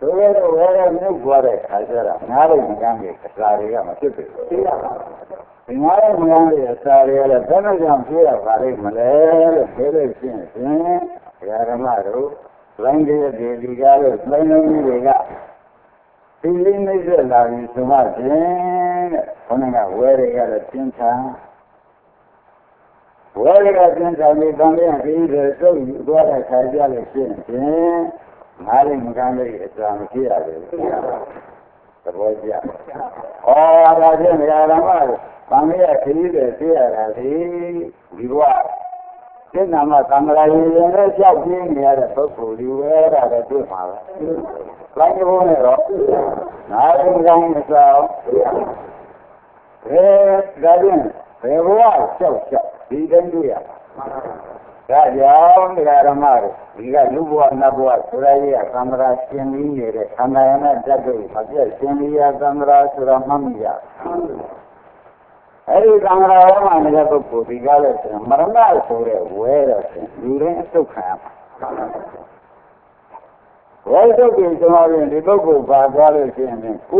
ဆိုတော့ဝဲရမြို့သွားတဲ့ခါကျတော့ငါးလိုက်မကန်းကြီးအစာတွေကမဖြစ်ဘူးသိရပါဘူးငါးလိုက်မကန်းကြီးအစာတွေကလည်းဘယ်နဲ့ကြောင့်ဖြစ်ရပါလိမ့်မလဲလို့ပြောလို့ရှိရင်ဓမ္မတို့လိုင်းတဲ့ဒီကားလို့လိုင်းလုံးကြီးတွေကဒီလေးနှိမ့်ဆက်လာပြီးဆိုမှဖြင့်တဲ့ခေါင်းကဝဲတွေကလည်းပြင်းထန်ဝဲတွေကပြင်းထန်ပြီးတန်ပြန်ပြီးတော့စုပ်ယူသွားတဲ့ခါကျလို့ရှိရင်ငါးလိုက်မကန်းလေးအစာမဖြစ်ရဘူးသဘောကျ။အော်ဒါဖြင့်ဓမ္မတို့ဗာမရခရီးတွေသိရတာဒီဘဝစိတ်နာမသံဃာရည်ရင်လည်းကြောက်ပြင်းနေရတဲ့ပုဂ္ဂိုလ်ဒီဝဲတာလည်းတွေ့မှာပဲ။လိုက်ကြဖို့နဲ့တော့ငါးလိုက်မကန်းအစာဒါဖြင့်ဘယ်ဘဝကြောက်ဒီတိုင်းတွေ့ရဒါကြောင့်ဓမ္မတို့ဒီကလူဘဝနတ်ဘဝဆိုရည်ကသံဃာရှင်ကြီးနေတဲ့ခန္ဓာရဏတတ်တို့မပြည့်ရှင်ကြီးရသံဃာဆိုတာမှမရအဲဒီသံဃာဝမှာနေတဲ့ပုဂ္ဂိုလ်ဒီကားလို့ဆိုရင်မရဏဆိုတဲ့ဝဲတော့ရှင်လူတိုင်းအဆုတ်ခံရမှာဝဲဆုတ်ပြီးဆိုရင်ဒီပုဂ္ဂိုလ်ပါသွားလို့ရှိရင်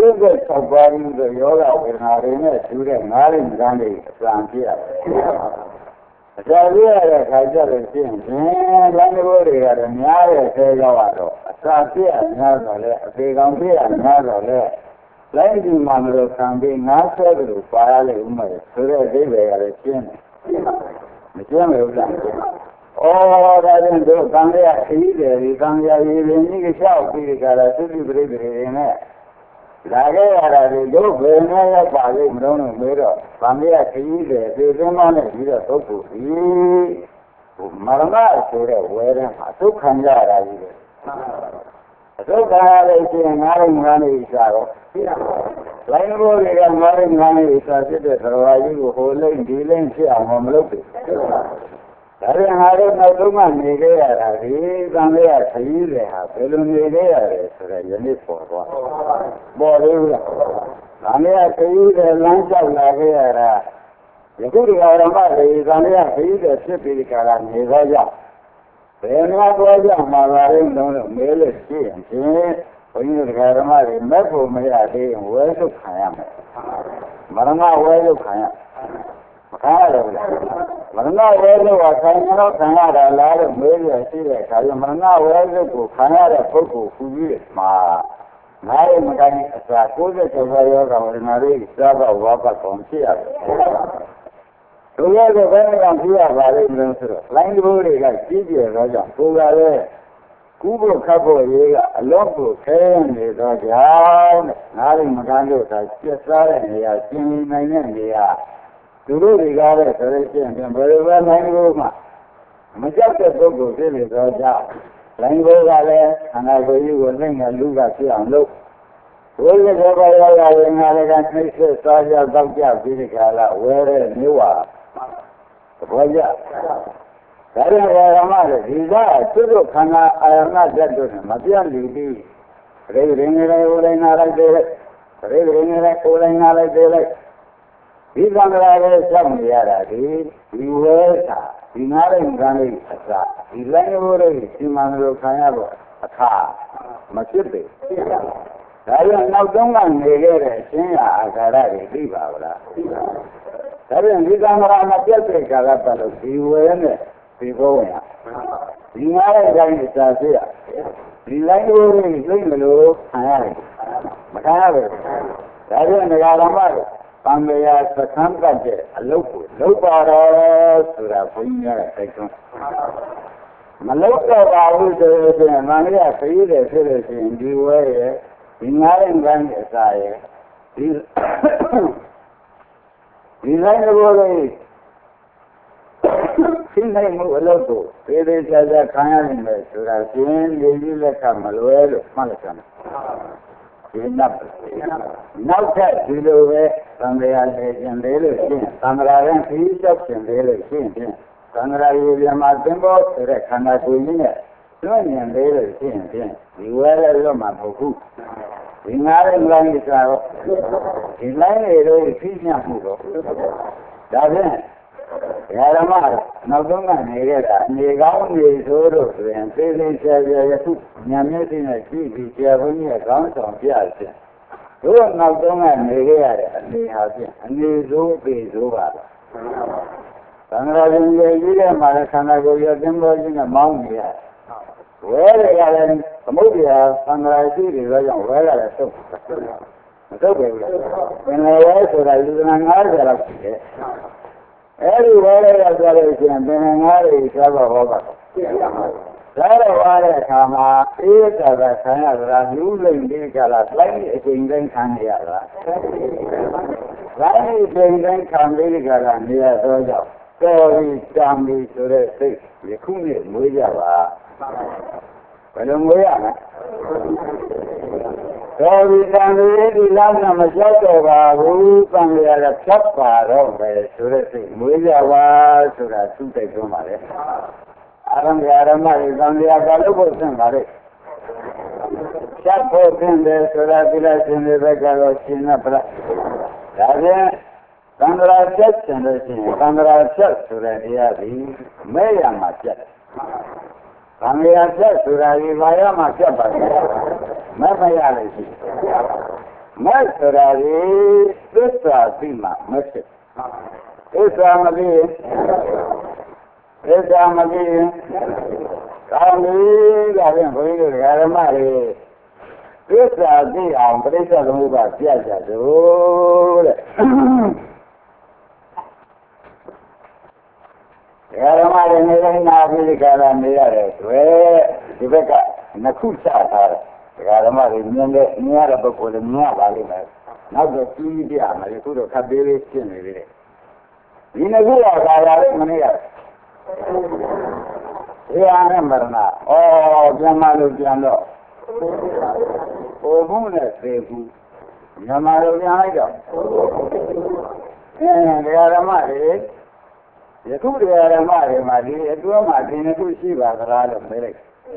96ပါးပြီးဆိုယောဂဝေဒနာတွေနဲ့ထူတဲ့ငါးရင်းကန်းတွေအစံပြရတယ်အစာပြရတဲ့ခါကျလို့ရှိရင်လမ်းတစ်ဘိုးတွေကလည်းများတဲ့ဆဲရောက်တော့အစာပြရများတော့လေအပေကောင်ပြရများတော့လေလိုက်ဒီမှာမလို့ခံပြီးငါးဆဲတို့ပါရလေဥမဲ့ဆိုတဲ့အိဗေကလည်းရှင်းတယ်မရှင်းဘူးလားဩဒါရင်တို့ကံရခီးတယ်ဒီကံရရည်ရင်းကြီးကလျှောက်ပြီးကြတာသုတိပရိသေတွေနဲ့လာခဲ့ရတာဒီတို့ဘယ်နဲ့ရောက်ပါလိမ့်မလို့မေးတော့ဗာမရခရီးတယ်ဒီသင်းမနဲ့ပြီးတော့ပုဂ္ဂိုလ်ဒီမရဏဆိုတဲ့ဝဲတဲ့မှာဒုက္ခံရတာကြီးပဲဒုက္ခရလို့ရှိရင်ငါးရင်ငါးနေစားတော့လိုင်းဘိုးတွေကငါးရင်ငါးနေစားဖြစ်တဲ့သရဝါကြီးကိုဟိုလိမ့်ဒီလိမ့်ဖြစ်အောင်မလုပ်ဘူးဒါရင်ငါတို့နောက်ဆုံးကနေခဲ့ရတာဒီသံဃာခရီးတွေဟာဘယ်လိုနေခဲ့ရတယ်ဆိုတော့ယနေ့ပေါ်သွားပေါ်သေးဘူးလားသံဃာခရီးတွေလမ်းလျှောက်လာခဲ့ရတာယခုဒီဓမ္မတွေသံဃာခရီးတွေဖြစ်ပြီးကြတာနေသွားကြဘယ်မှာသွားကြမှာပါလဲတော့မဲလို့ရှိရင်ဘုန်းကြီးတို့ဓမ္မတွေမဲ့ဖို့မရသေးရင်ဝဲဆုတ်ခံရမယ်မရဏဝဲဆုတ်ခံရခါရတယ်မရဏဝဲလို့ကခံရတော့ခံရတာလားလို့မေးရရှိတဲ့အခါကျမရဏဝဲလို့ကိုခံရတဲ့ပုဂ္ဂိုလ်ခုကြီးမှာငါရဲ့မကိုင်းအစာ96ယောဂဝေဒနာတွေစားတော့ဝါပတ်ကုန်ဖြစ်ရတယ်သူရဲ့ဘယ်နဲ့ကြောင့်ဖြစ်ရပါလိမ့်မလို့ဆိုတော့လိုင်းဘိုးတွေကကြီးကျယ်တော့ကြောင့်ကိုယ်ကလည်းကူးဖို့ခတ်ဖို့ရေးကအလုံးကိုခဲနေတော့ကြောင့်ငါရဲ့မကိုင်းလို့သာကျက်စားတဲ့နေရာရှင်းနိုင်တဲ့နေရာသူတို့တွေကလည်းဆိုလို့ရှိရင်ဘယ်လိုပဲလိုင်းဘိုးမှာမကြောက်တဲ့ပုဂ္ဂိုလ်ဖြစ်နေတော့ကြောင့်လိုင်းဘိုးကလည်းခန္ဓာကိုယ်ကြီးကိုနှိမ့်ငယ်လူကဖြစ်အောင်လုပ်ဝိသေဘောရောက်လာရင်ငါလည်းကနှိမ့်ဆက်စားကြတောက်ကြပြီးဒီကလာဝဲတဲ့မျိုးပါဘောကြဒါရင်ဓမ္မလည်းဒီကသူတို့ခန္ဓာအာရဏဓာတ်တို့နဲ့မပြတ်လူပြီးပရိသေနေလိုက်ဦးလိုက်နာလိုက်တယ်ပရိသေနေလိုက်ဦးလိုက်နာလိုက်တယ်လိုက်ဒီသံဃာရဲ့စောင့်နေရတာဒီဝဲတာဒီငါးတဲ့ကံလေးအစဒီလိုင်းဘိုးလေးစီမံလို့ခံရတော့အခါမဖြစ်ပေဒါကြောင့်နောက်ဆုံးကနေခဲ့တဲ့အရှင်းအာဃာရတွေသိပါဗလားဒါပြန်ဒီသံဃာမပြတ်တဲ့ကာလပတ်လို့ဒီဝဲနဲ့ဒီဘုံရဒီငါးတဲ့ကံအစဖြစ်ရဒီလိုင်းဘိုးလေးသိမလို့ခံရတယ်မခံရဘူးဒါပြန်ဓမ္မတွေသံဃာစခန်းကတဲ့အလုပ်ကိုလုပ်ပါတော့ဆိုတာဘုန်းကြီးကတိုက်တွန်းမလုပ်တော့ပါဘူးဆိုရင်သံဃာခရီးတယ်ဖြစ်လို့ရှိရင်ဒီဝဲရဲ့ဒီငါးရင်ကန်းရဲ့အစာရဲ့ဒီလိုက်လို့လေးရှင်းနိုင်မှုအလုပ်ကိုသေးသေးချာချာခံရနိုင်မယ်ဆိုတာရှင်းလေးကြီးလက်ခံမလွယ်လို့မှတ်လိုက်ကြမယ်ဒီနောက်ထပ်ဒီလိုပဲသံဃာလည်းကျင်သေးလို့ရှင်းသံဃာရင်ခရီးရောက်ကျင်သေးလို့ရှင်းဖြင့်သံဃာရေပြမှာသင်္ဘောဆိုတဲ့ခန္ဓာကိုယ်ကြီးနဲ့လွတ်ညင်သေးလို့ရှင်းဖြင့်ဒီဝဲလည်းလွတ်မှာမဟုတ်ဘူးဒီငါးရင်လိုင်းကြီးစားတော့ဒီလိုင်းတွေတော့ဖြည့်ညှပ်မှုတော့ဒါဖြင့်ဓမ္မနောက်ဆုံးကနေခဲ့တာနေကောင်းနေဆိုလို့ဆိုရင်သေသေးချာချာယခုညမျက်စိနဲ့ကြည့်ပြီးဆရာဘုန်းကြီးကကောင်းဆောင်ပြခြင်းတို့နောက်ဆုံးကနေခဲ့ရတဲ့အနေဟာဖြင့်အနေဆိုးပေဆိုးပါလားသံဃာရှင်ကြီးရဲ့မှာခန္ဓာကိုယ်ရသင်္ဘောကြီးနဲ့မောင်းနေရဝဲရတယ်သမုဒ္ဒရာသံဃာရှိတွေတော့ကြောင့်ဝဲရတယ်သုတ်မသုတ်ပဲဘူးပင်လေရဲဆိုတာလူသနာ90လောက်ရှိတယ်အဲ့ဒီဝဲရရဆိုလို့ရှိရင်ပင်ငါးတွေသာဘောဟောပါဒါတော့ဝါတဲ့အခါမှာအေးတာကခံရတာလူလိမ့်ပြီးကြလားလိုက်အချိန်တိုင်းခံရတာလိုက်အချိန်တိုင်းခံပြီးကြလားနေရတော့ကြောင့်တော်ပြီးတမ်းပြီးဆိုတဲ့စိတ်ယခုနေ့မွေးကြပါဘယ်လိုမွေးရမလဲတော်ပြီးတမ်းပြီးဒီလောက်နဲ့မကြောက်တော့ပါဘူးတန်ရရဖြတ်ပါတော့ပဲဆိုတဲ့စိတ်မွေးကြပါဆိုတာသူ့တိုက်တွန်းပါလေအာရမတွေတန်ရကလို့ဖို့ဆင်းပါလေဖြတ်ဖို့ဆင်းတယ်ဆိုတာဒီလားရှင်တွေဘက်ကတော့ရှင်နာပလားဒါပြန်သံဃာချက်ဆင်လို့ရှိရင်သံဃာချက်ဆိုတဲ့တရားဒီမဲ့ရမှာပြတ်တယ်သံဃာချက်ဆိုတာဒီဘာရမှာပြတ်ပါလဲမဲ့မရလို့ရှိမဲ့ဆိုတာဒီသစ္စာသိမှမဖြစ်သစ္စာမသိကောင်းပြီဒါဖြင့်ဘုန်းကြီးတို့ဓမ္မတွေသစ္စာသိအောင်ပြိဿသမုပ္ပါပြကြတို့တဲ့ဓမ္မတွေနေတိုင်းနာပြီးကြတာနေရတယ်ဆိုဒီဘက်ကနှစ်ခုချထားတယ်ဓမ္မတွေမြင်ရတဲ့ပုဂ္ဂိုလ်တွေမြင်ရပါလိမ့်မယ်နောက်တော့ကြီးပြမယ်ဒီခုတော့ခပ်သေးလေးရှင်းနေသေးတယ်ဒီနှစ်ခုကသာယာလေးမနေရဘုရားနဲ့မရဏပြန်မလို့ပြန်တော့ဘုံမှုနဲ့သေဘူးမြန်မာလိုပြန်လိုက်တော့ဓမ္မတွေယခုတရားဓမ္မတွေမှာဒီအတွင်းမှာဒီနှစ်ခုရှိပါသလားလို့မေးလိုက်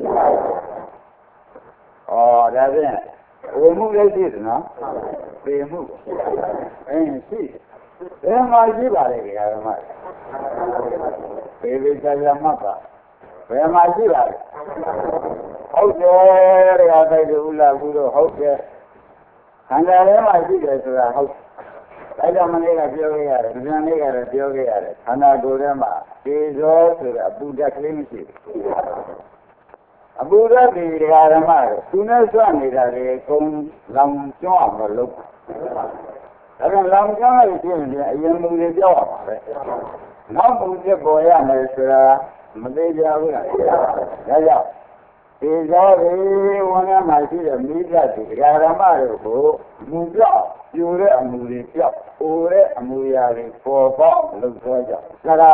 ဒါဖြင့်ဝိမှုလည်းရှိတယ်နော်ပေမှုရှိဘယ်မှာရှိပါလဲတရားဓမ္မပေပေချာချာမှတ်ပါဘယ်မှာရှိပါလဲဟုတ်တယ်တရားတိုက်တူလာဘူးတော့ဟုတ်တယ်ခန္ဓာထဲမှာရှိတယ်ဆိုတာဟုတ်ဒါကြောင့်မနေ့ကပြောခဲ့ရတယ်၊ဉာဏ်လေးကလည်းပြောခဲ့ရတယ်ခန္ဓာကိုယ်ထဲမှာသေဇောဆိုတဲ့အပူဓာတ်ကလေးမရှိဘူး။အပူဓာတ်ဒီဓမ္မတွေသူနဲ့ဆွနေတာတွေအကုန်လောင်ကျွမ်းအောင်လုပ်။ဒါပြန်လောင်ကျွမ်းလိုက်ခြင်းဖြင့်အရင်မူတွေပြောက်ရမှာပဲ။နောက်မူတွေပေါ်ရမယ်ဆိုတာမသေးကြဘူးလား။ဒါကြောင့်သေဇောတွေဝန်ထဲမှာရှိတဲ့မိဓာတ်တွေဓမ္မတွေကိုမူပြောက်ပြိုတဲ့အမူတွေပြောက်၊အိုတဲ့အမူအရာတွေပေါ်ပေါက်လို့ဆိုကြ။ဒါ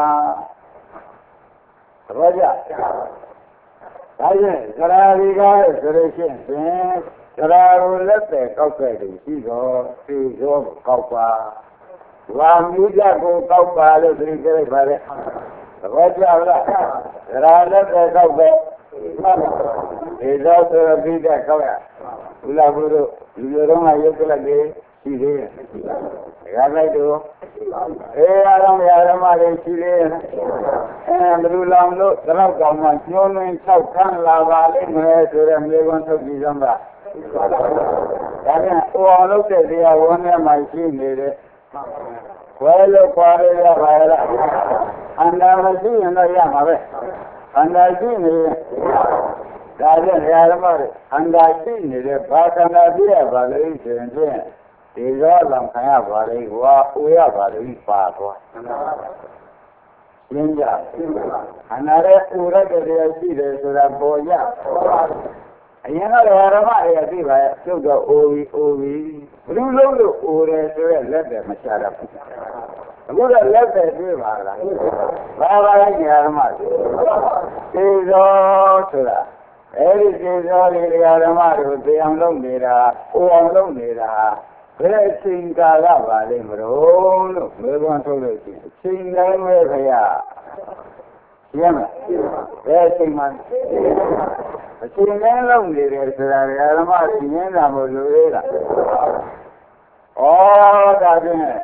တော့ကြ။ဒါရင်သရာဒီကားဆိုလို့ရှိရင်သရာကိုလက်တဲ့ကောက်ခဲ့တယ်ရှိတော့သေဇောကိုကောက်ပါ။ဝါမူဓာတ်ကိုကောက်ပါလို့သိကြလိုက်ပါလေ။သဘောကျလား။သရာလက်တဲ့ကောက်ပဲသေဇောဆိုပြီးတဲ့ကောက်ရဘုလားဘုတို့လူမျိုးတော်ကရုပ်ကလပ်တွေရှိသေးတယ်။ဒါလိုက်တော့အားလုံးဓမ္မတွေရှိသေးတယ်။ဘယ်လိုလောင်လို့ဒီလောက်ကောင်းမှညှိုးနှင်း၆ခန်းလာပါလိမ့်မယ်ဆိုတဲ့မြေခွန်းထုတ်ပြီးသမ်းပါ။ဒါပြန်ဟိုအောင်လုပ်တဲ့တရားဝန်ထဲမှာရှိနေတယ်။ခွဲလို့ခွာရပါလား။အန္တရာယ်မရှိရင်တော့ရမှာပဲ။အန္တရာယ်ရှိနေဒါပြန်ဓမ္မတွေအန္တရာယ်ရှိနေတဲ့ဘာခန္ဓာပြရပါလိမ့်ဆိုရင်ဒီရောလောင်ခံရပါလိမ့်ကွာအိုရပါလိမ့်ပါသွားရှင်းကြခန္ဓာရဲ့အိုရတဲ့တရားရှိတယ်ဆိုတာပေါ်ရအရင်ကဓမ္မတွေကသိပါရဲ့ကျုပ်တော့အိုပြီးဘယ်လိုလုပ်လို့အိုတယ်ဆိုရက်လက်တယ်မချတာဘူးအခုတော့လက်တယ်တွေ့ပါလားဘာလဲဓမ္မသေဇောဆိုတာအဲ့ဒီသေဇောတွေဓမ္မတို့သိအောင်လုပ်နေတာအိုအောင်လုပ်နေတာဘယ်အချိန်ကာလပါလိမ့်မလို့လို့ဘယ်ကောင်ထုတ်လို့ရှိရင်အချိန်တိုင်းပဲခရရှင်းမလားဘယ်အချိန်မှအချိန်တိုင်းလုပ်နေတယ်ဆိုတာဓမ္မရှင်းတာမလို့လေလားဒါဖြင့်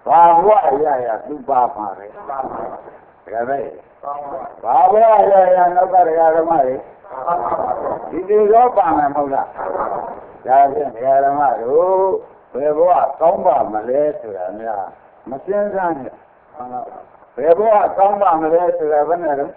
ဘာဘဝရသူပါမှာပဲဒါပဲဘာဘဝရနောက်ကတရားဓမ္မတွေဒီဒီတော့ပါမယ်မဟုတ်လားဒါဖြင့်တရားဓမ္မတို့ဘယ်ဘဝကောင်းပါမလဲဆိုတာများမစင်စားနဲ့ဘယ်ဘဝကောင်းပါမလဲဆိုတာဘယ်နဲ့လဲ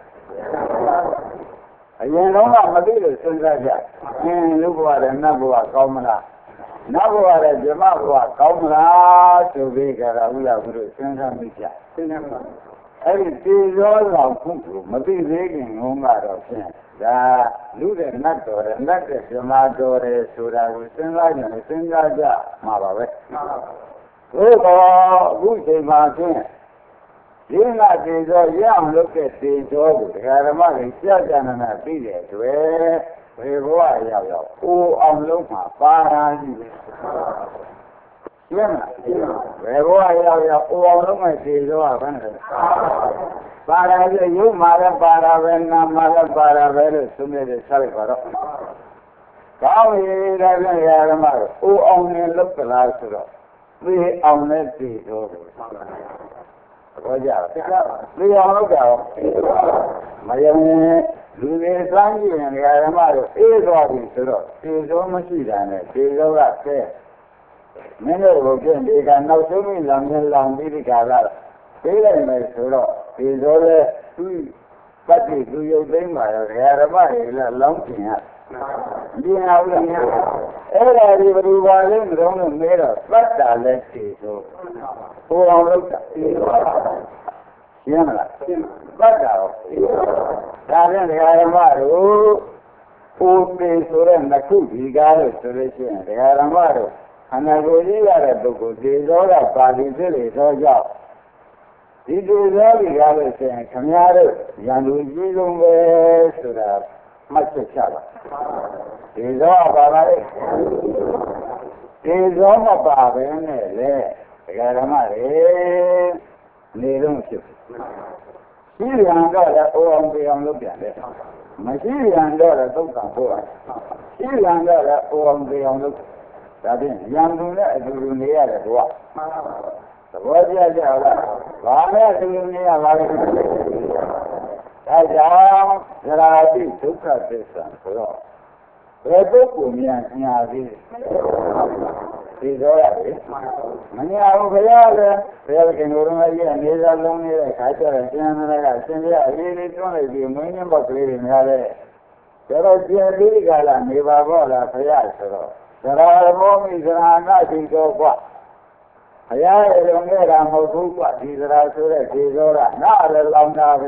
အရင်တော့မသိလို့စဉ်းစားကြလူဘဝနဲ့နတ်ဘဝကောင်းမလားနတ်ဘဝနဲ့ဇမဘဝကောင်းမလားဆိုပြီးကြတာဥလာဘုရားစဉ်းစားမိကြစဉ်းစားမှာအဲ့ဒီတေရောတော်ခုကိုမသိသေးခင်ငုံကတော့ဖြင့်ဒါလူတဲ့နတ်တော်တဲ့နတ်တဲ့ဇမတော်တဲ့ဆိုတာကိုစဉ်းစားကြတယ်စဉ်းစားကြမှာပါပဲသို့တော့အခုချိန်မှာဖြင့်ဒီငါတေဇောရအောင်လုပ်တဲ့တေဇောကိုဒကာဓမ္မတွေကြာကြာနာသိတဲ့အတွက်ဘယ်ဘဝရောက်အိုအောင်လုံးမှာပါရာကြီးပဲရှင်းမလားဘယ်ဘဝရောက်အိုအောင်လုံးမဲ့တေဇောကဘယ်နဲ့ပါရာကြီးရုပ်မှာလည်းပါရာပဲနာမှာလည်းပါရာပဲလို့သုံးနေတဲ့ဆက်လိုက်ပါတော့ကောင်းပြီဒါပြန်ရဓမ္မတို့အိုအောင်နဲ့လုပ်ကြလားဆိုတော့သိအောင်နဲ့တေဇောကိုဘောကြသိအောင်လုပ်တာမယုံလူတွေစမ်းကြည့်ရင်ဓမ္မတို့အေးသွားပြီဆိုတော့တေဇောမရှိတာနဲ့တေဇောကဆဲမင်းတို့ကိုပြင်ဒီကနောက်ဆုံးမိလောင်ပြီးဒီကလာပြေးလိုက်မယ်ဆိုတော့တေဇောလည်းသူ့ပတ်တိသူရုပ်သိမ်းပါတော့ဓမ္မတွေလည်းလောင်းကျင်ရဒီဟာဦးလည်းအဲ့ဒါဒီဘယ်လိုပါလဲမတော်လို့မဲတော့သတ်တာလည်းတေဇောဟိုအောင်လုပ်တာတေဇောရှင်းမလားသတ်တာရောဒါဖြင့်ဓမ္မတို့ပူပေဆိုတဲ့နှစ်ခုဒီကားလို့ဆိုလို့ရှိရင်ဓမ္မတို့အနာကိုကြီးရတဲ့ပုဂ္ဂိုလ်တေဇောကပါဠိစိတ်တွေသောကြောင့်ဒီတေဇောကြီးကားလို့ဆိုရင်ခမည်းတော်ရန်သူကြီးဆုံးပဲဆိုတာမှတ်ချက်ချပါတေဇောပါပါလေတေဇောမပါဘဲနဲ့လေဓမ္မတွေနေတော့ဖြစ်ရှိရန်တော့လည်းအိုအောင်ပြေအောင်လုပ်ပြန်တယ်မရှိရန်တော့လည်းသုတ်တံပို့ရတယ်ရှိရန်တော့လည်းအိုအောင်ပြေအောင်လုပ်ဒါဖြင့်ရန်သူနဲ့အတူတူနေရတယ်ကွာသဘောကျကြလားဘာနဲ့အတူတူနေရပါလဲဒါကြောင့်ဇရာတိဒုက္ခသစ္စာဆိုတော့ဘယ်ပုဂ္ဂိုလ်များညာသေးဒီတော့ရတယ်မညာဘူးဘုရားလည်းဘုရားခင်တော်တော်ကြီးအနေသာလုံးနေတဲ့ခါကျတော့ကျန်တဲ့ကရှင်ပြအရေးလေးတွန်းလိုက်ပြီးမင်းင်းပေါက်ကလေးတွေများတဲ့တော့ကျန်ပြီးကြလားနေပါတော့လားဘုရားဆိုတော့ဇရာဘောမိဇရာနာတိတော်ကွာဘုရားရဲ့လုံခဲ့တာမဟုတ်ဘူးကွာဒီဇရာဆိုတဲ့ဒီသောကနားလည်းလောင်တာပဲ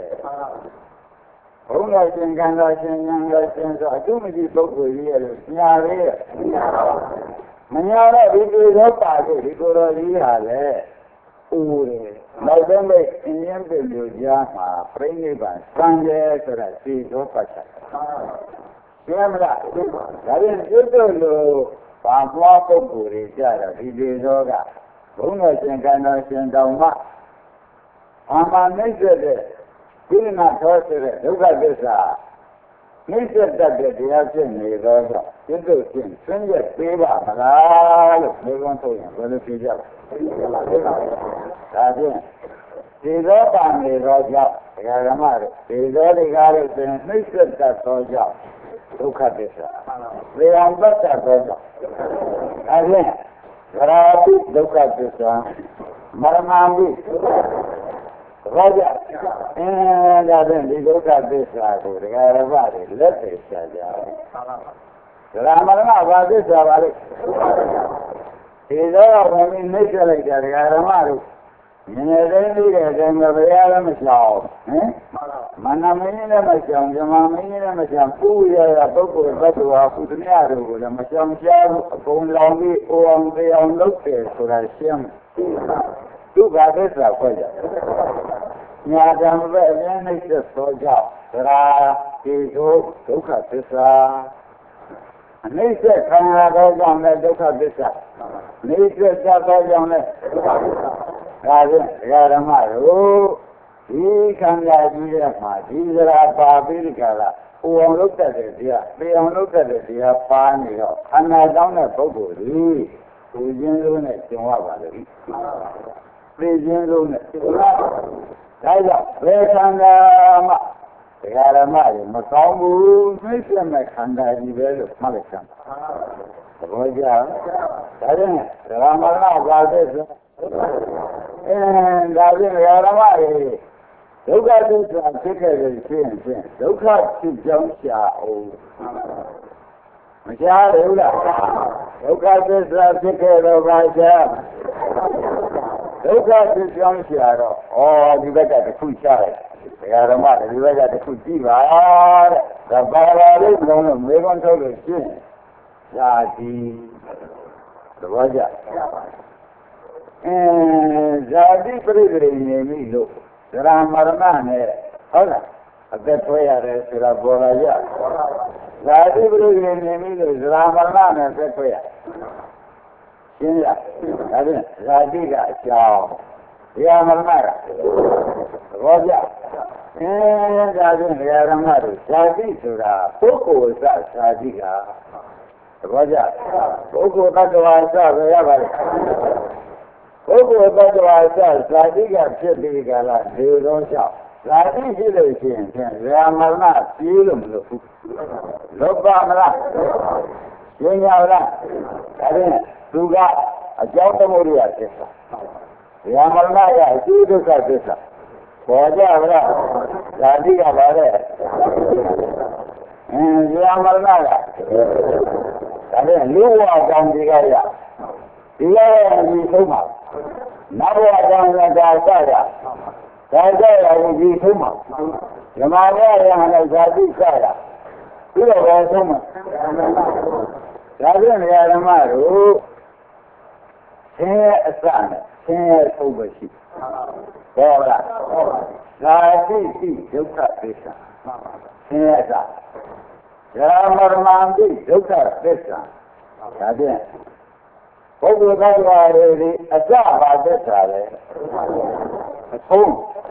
ဘုန်းတော်ရှင်ကံတော်ရှင်ဉာဏ်တော်ရှင်ဆိုအတုမကြီးပုဂ္ဂိုလ်ကြီးရဲ့လို့ညာသေးရဲ့မညာတော့ဒီလိုတော့ပါလို့ဒီကိုယ်တော်ကြီးဟာလေဦးတယ်နောက်ဆုံးပဲအင်းရင်ပြလို့ကြားမှာပြိဋိဘံစံရဲဆိုတာသိသောပတ်ချက်ကျမ်းမလားဒါပြန်ကျွတ်လို့ဘာမှပုဂ္ဂိုလ်တွေကြတော့ဒီလိုတော့ကဘုန်းတော်ရှင်ကံတော်ရှင်တောင်မှအာမနိစ္စတဲ့ဒီနာသောဆိုတဲ့ဒုက္ခသစ္စာနိစ္စတတ်တဲ့တရားဖြစ်နေတော့ကျွတ်လို့ရှင်ဆင်းရဲပေးပါမလားလို့ပြောကောင်းဆိုရင်ဘယ်လိုဖြေကြလဲဒါဖြင့်ဒီသောပါနေတော့ကြောင့်ဓမ္မတို့ဒီသောဒီကားလို့ဆိုရင်နိစ္စတတ်သောကြောင့်ဒုက္ခသစ္စာသေအောင်တတ်သောကြောင့်အဲဖြင့်သရာတိဒုက္ခသစ္စာမရဏံဘာကြဒါဖြင့်ဒီဒုက္ခသစ္စာကိုဒကာရမတွေလက်တွေရှာကြအောင်ဒကာမရဏဘာသစ္စာပါလဲဒီတော့ဘုံကြီးနှိမ့်ဆက်လိုက်တာဒကာရမတို့မြင်နေတဲ့သိတဲ့အတိုင်းပဲဘုရားလည်းမရှောင်ဟင်မနမင်းလည်းမရှောင်ဇမမင်းလည်းမရှောင်ပူရရပုဂ္ဂိုလ်သတ္တဝါပုဒ်မြတ်တို့ကိုလည်းမရှောင်ရှားဘူးအကုန်လောင်ပြီးအိုအောင်တရားလုပ်တယ်ဆိုတာရှင်းဒုက္ခသစ္စာခွဲကြညာတံပဲအရင်နှိမ့်ဆက်သောကြောင့်သရာဒီဒုက္ခသစ္စာအနိစ္စခံရသောကြောင့်လည်းဒုက္ခသစ္စာနိစ္စသသောကြောင့်လည်းဒုက္ခသစ္စာဒါဖြင့်ဓမ္မတို့ဒီခံရကြီးတဲ့မှာဒီစရာပါပိဋကလာပူအောင်လုပ်တတ်တဲ့တရားပေအောင်လုပ်တတ်တဲ့တရားပါနေတော့အနာတောင်းတဲ့ပုဂ္ဂိုလ်ကြီးကိုချင်းလုံးနဲ့ကျင်ဝပါလေပြေချင်းလုံးနဲ့ဒါကြောင့်ဘယ်ခန္ဓာမှတရားဓမ္မတွေမကောင်းဘူးသိစမဲ့ခန္ဓာကြီးပဲလို့မှတ်လိုက်စမ်းသဘောကျဒါကြောင့်ဓမ္မရဏဘာသက်ဆိုဒါဖြင့်တရားဓမ္မတွေဒုက္ခသစ္စာဖြစ်ခဲ့တဲ့ဖြစ်ရင်ဒုက္ခဖြစ်ကြောင်းရှာအောင်မရှားဘူးလားဒုက္ခသစ္စာဖြစ်ခဲ့တော့ဘာရှားဒုက္ခဖြစ်ကြောင်းရှာတော့ဒီဘက်ကတစ်ခုရှားတယ်တရားဓမ္မဒီဘက်ကတစ်ခုကြည့်ပါတဲ့ဒါပါလာလို့ဘုံလို့မေခွန်းထုတ်လို့ရှင်းဇာတိသဘောကျဇာတိပြိပရိနေပြီလို့သရမရဏနဲ့ဟုတ်လားအသက်ထွေးရတယ်ဆိုတာပေါ်လာကြဇာတိပြိပရိနေပြီလို့သရမရဏနဲ့သက်ထွေးရရှင်းရဒါဖြင့်ဇာတိကအကြောင်းတရားမရဏကသဘောကျဒါဖြင့်တရားဓမ္မတို့ဇာတိဆိုတာပုဂ္ဂိုလ်စဇာတိကသဘောကျပုဂ္ဂိုလ်တ attva စပဲရပါလေပုဂ္ဂိုလ်တ attva စဇာတိကဖြစ်ပြီးကြလားဒီတော့လျှောက်ဇာတိရှိလို့ရှိရင်ဖြင့်ဇာမရဏပြေးလို့မလို့ဘူးလောဘမလားရှင်းရလားဒါဖြင့်သူကအကြောင်းသမုဒိယသစ္စာဇာမရဏကအကျိုးဒုက္ခသစ္စာပေါ်ကြပါလားဇာတိကပါတဲ့ဇာမရဏကဒါဖြင့်လူဝကောင်းဒီကရဒီကရဒီဆုံးပါနောက်ဘဝကောင်းလည်းဒါစရဒါစရဒီဆုံးပါဓမ္မရရဟနဲ့ဇာတိစရပြီးတော့ပဲဆုံးမှာဒါဖြင့်ဓမ္မတို့ဆင်းရဲအစနဲ့ဆင်းရဲဆုံးပဲရှိဟုတ်လားဇာတိတိဒုက္ခသစ္စာဆင်းရဲအစဇာမရဏတိဒုက္ခသစ္စာဒါဖြင့်ပုဂ္ဂိုလ်သတ္တဝါတွေအစပါသစ္စာလေအဆုံး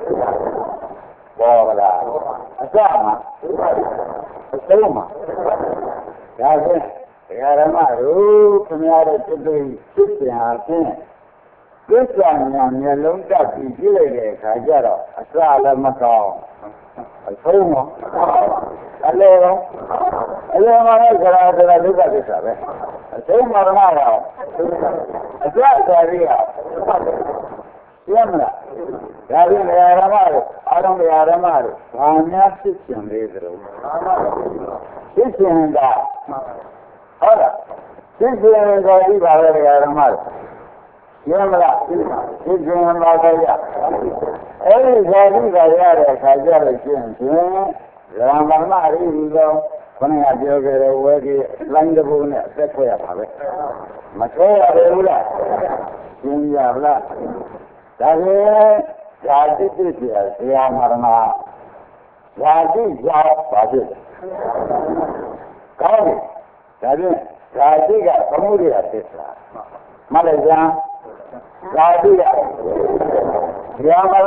ပေါ်လာအစမှာအဆုံးမှာဒါဖြင့်ဓမ္မတို့ခင်ဗျားတို့စိတ်တွေသိပြန်အားဖြင့်သစ္စာဉာဏ်မျက်လုံးတက်ပြီးကြည့်လိုက်တဲ့အခါကျတော့အစလည်းမကောင်းအဆုံးမှာအလဲတော့အလဲမှာလည်းခရာတရာဒုက္ခသစ္စာပဲအဆုံးမှာတော့အစသာရီကရှင်းမလားဒါဖြင့်ဓမ္မတို့အားလုံးဓမ္မတို့ဘာများဖြစ်ရှင်လေးသလိုဖြစ်ရှင်တာဟုတ်လားဖြစ်ရှင်ကိုဤပါပဲဓမ္မတို့ရှင်းမလားဖြစ်ရှင်ပါပဲရအဲ့ဒီဇာတိကရတဲ့အခါကျတော့ရှင်းဓမ္မမရီဒီတော့ခဏကပြောခဲ့တဲ့ဝဲကြီးလိုင်းတဘူနဲ့အသက်ခွဲရပါပဲမဆွဲရဘူးလားရှင်းရပါလားဒါပေမဲ့ဇာတိဖြစ်เสียဇာမရဏဇာတိကြောင့်ပါဖြစ်တယ်ကောင်းပြီဒါဖြင့်ဇာတိကသမုဒိယသစ္စာမလည်းဇာတိကဇာမရဏ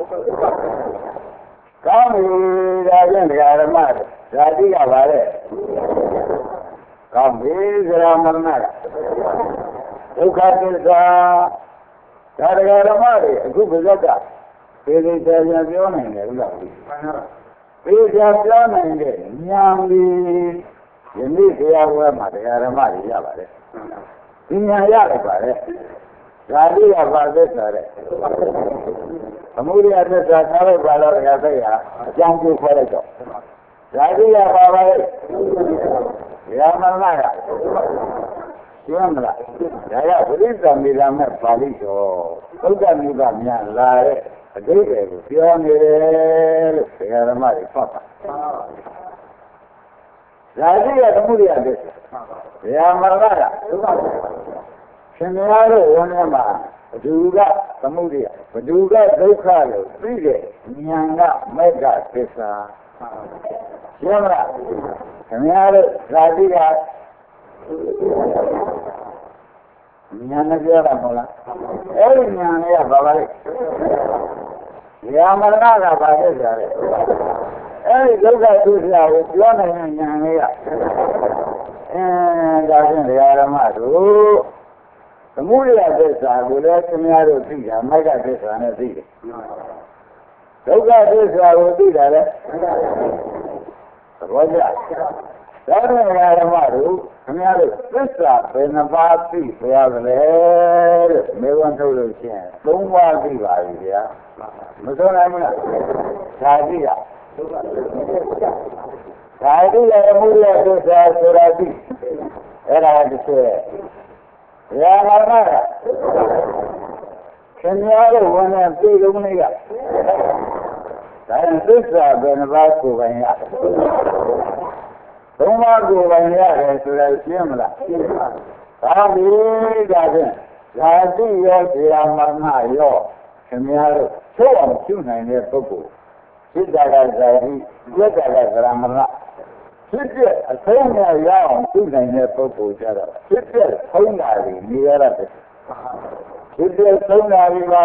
ကောင်းပြီဒါဖြင့်ဓမ္မဇာတိကပါလေကောင်းပြီဇာမရဏကဒုက္ခသစ္စာဒါဓမ္မတွေအခုဘုရားကသေသေးချာချာပြောနိုင်တယ်လို့သေချာပြောနိုင်တယ်ဉာဏ်ပြီးယနေ့တရားဝဲမှာတရားဓမ္မတွေရပါတယ်ဒီဉာဏ်ရလိုက်ပါတယ်ဇာတိကပါသစ္စာတဲ့သမုဒိယသစ္စာထားလိုက်ပါတော့တရားသိရအကြောင်းကျိုးခွဲလိုက်တော့ဇာတိကပါပါလေဉာဏ်မနာကရှင်းမလားဒါကပရိစ္ဆာမေဓာမဲ့ပါဠိတော်သုဒ္ဓမြုကများလာတဲ့အတိတ်ကိုပြောနေတယ်လို့ဆရာဓမ္မတွေဖတ်ပါဇာတိကသမုဒိယသစ္စာဉာဏ်မနာကဒုက္ခရှင်များတို့ဝန်ထဲမှာဘဒုကသမုဒိယဘဒုကဒုက္ခလို့သိတဲ့ဉာဏ်ကမေတ္တာသစ္စာရှင်းမလားခင်ဗျားတို့ဇာတိကဉာဏ်နဲ့ပြောတာမဟုတ်လားအဲ့ဒီဉာဏ်လေးကဘာပါလဲဉာဏ်မရဏကဘာလဲဆိုရဲအဲ့ဒီဒုက္ခဒုစရကိုပြောနိုင်တဲ့ဉာဏ်လေးကဒါဖြင့်ဓမ္မတို့မှုရသစ္စာကိုလည်းခင်ဗျားတို့သိတာမဂ္ဂသစ္စာနဲ့သိတယ်ဒုက္ခသစ္စာကိုသိတာလေသဘောကျဒါနဲ့ဓမ္မတို့ခင်ဗျားတို့သစ္စာဘယ်နှပါးသိဆိုရသလဲတဲ့မေဝန်းထုတ်လို့ရှိရင်၃ပါးသိပါပြီဗျာမဆိုနိုင်ဘူးလားဒါသိရဒါသိရမှုရသစ္စာဆိုတာသိအဲ့ဒါတစ်ချက်ရဟနာကခင်ဗျားတို့ဝန်နဲ့ပြည်လုံးလေးကဒါသစ္စာဘယ်နှပါးကိုပိုင်ရသုံးပါးကိုပိုင်ရတယ်ဆိုတာရှင်းမလားရှင်းပါဒါပြီဒါဖြင့်ဇာတိရောဇေယမရဏရောခင်ဗျားတို့သို့အောင်ပြုနိုင်တဲ့ပုဂ္ဂိုလ်စိတ္တကဇာတိယက်ကကဇရာမရဏဖြစ်တဲ့အဆုံးနဲ့ရအောင်ပြုနိုင်တဲ့ပုဂ္ဂိုလ်ကြတော့ဖြစ်တဲ့ဆုံးတာတွေနေရတဲ့ဖြစ်တဲ့ဆုံးတာတွေပါ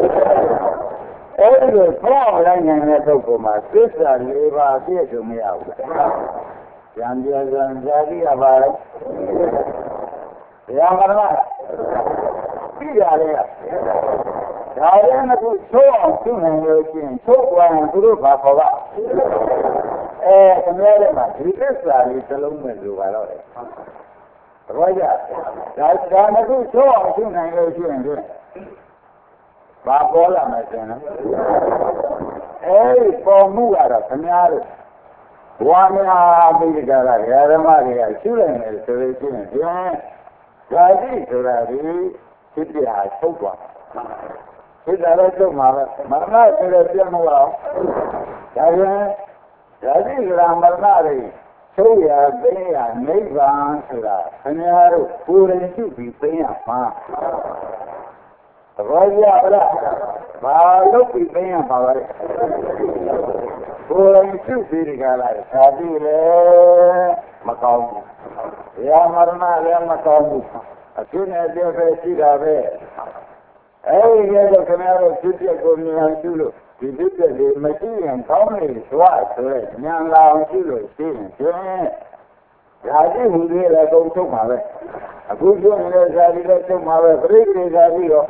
အဲ့ဒီခေါင်းလိုက်နိုင်တဲ့ပုဂ္ဂိုလ်မှာသစ္စာ၄ပါးပြည့်စုံမရဘူး။ဉာဏ်ပြည့်စုံဇာတိရပါလေ။တရားမရဏပြီးရတယ်။ဒါလည်းမကူသိုးအောင်ပြုနိုင်လို့ရှိရင်သိုးပွားရင်သူတို့ဘာခေါ်ပါခင်ဗျားတို့မှာဒီသစ္စာလေးသလုံးမဲ့လိုပါတော့တယ်။သဘောကျဒါမကူသိုးအောင်ပြုနိုင်လို့ရှိရင်ဘာပေါ်လာမယ်ဆိုရင်အဲဒီပေါ်မှုကတော့ခင်ဗျားတို့ဘဝများပြီးကြတာဓမ္မတွေကရှုလိုက်မယ်ဆိုလို့ရှိရင်ဒီဇာတိဆိုတာဒီဖြစ်ပြဟာချုပ်သွားဖြစ်တာလည်းချုပ်မှာပဲမရဏဆိုတဲ့ပြတ်မလို့ဒါပြန်ဇာတိဆိုတာမရဏတွေချုပ်ရသိရနိဗ္ဗာန်ဆိုတာခင်ဗျားတို့ကိုယ်တိုင်ရှုပြီးသိရမှာဘောရပါလားဘာလို့ပြီးသိရမှာလဲကိုယ်တိုင်ရှုပြီးဒီကလာဇာတိလည်းမကောင်းဘူး။ရာမရဏလည်းမကောင်းဘူး။အဖြစ်နဲ့တည်းပဲရှိတာပဲ။အဲဒီကတော့ခင်ဗျားတို့ဖြစ်တဲ့ကိုမြင်ရှုလို့ဒီဖြစ်တဲ့လေးမရှိရင်ကောင်းနေသွားဆိုရဲဉာဏ်လာအောင်ရှုလို့ရှိရင်ဖြင့်ဇာတိဟူသေးလည်းကုန်ချုပ်မှာပဲ။အခုပြောနေတဲ့ဇာတိလည်းချုပ်မှာပဲပြိတိဇာတိရော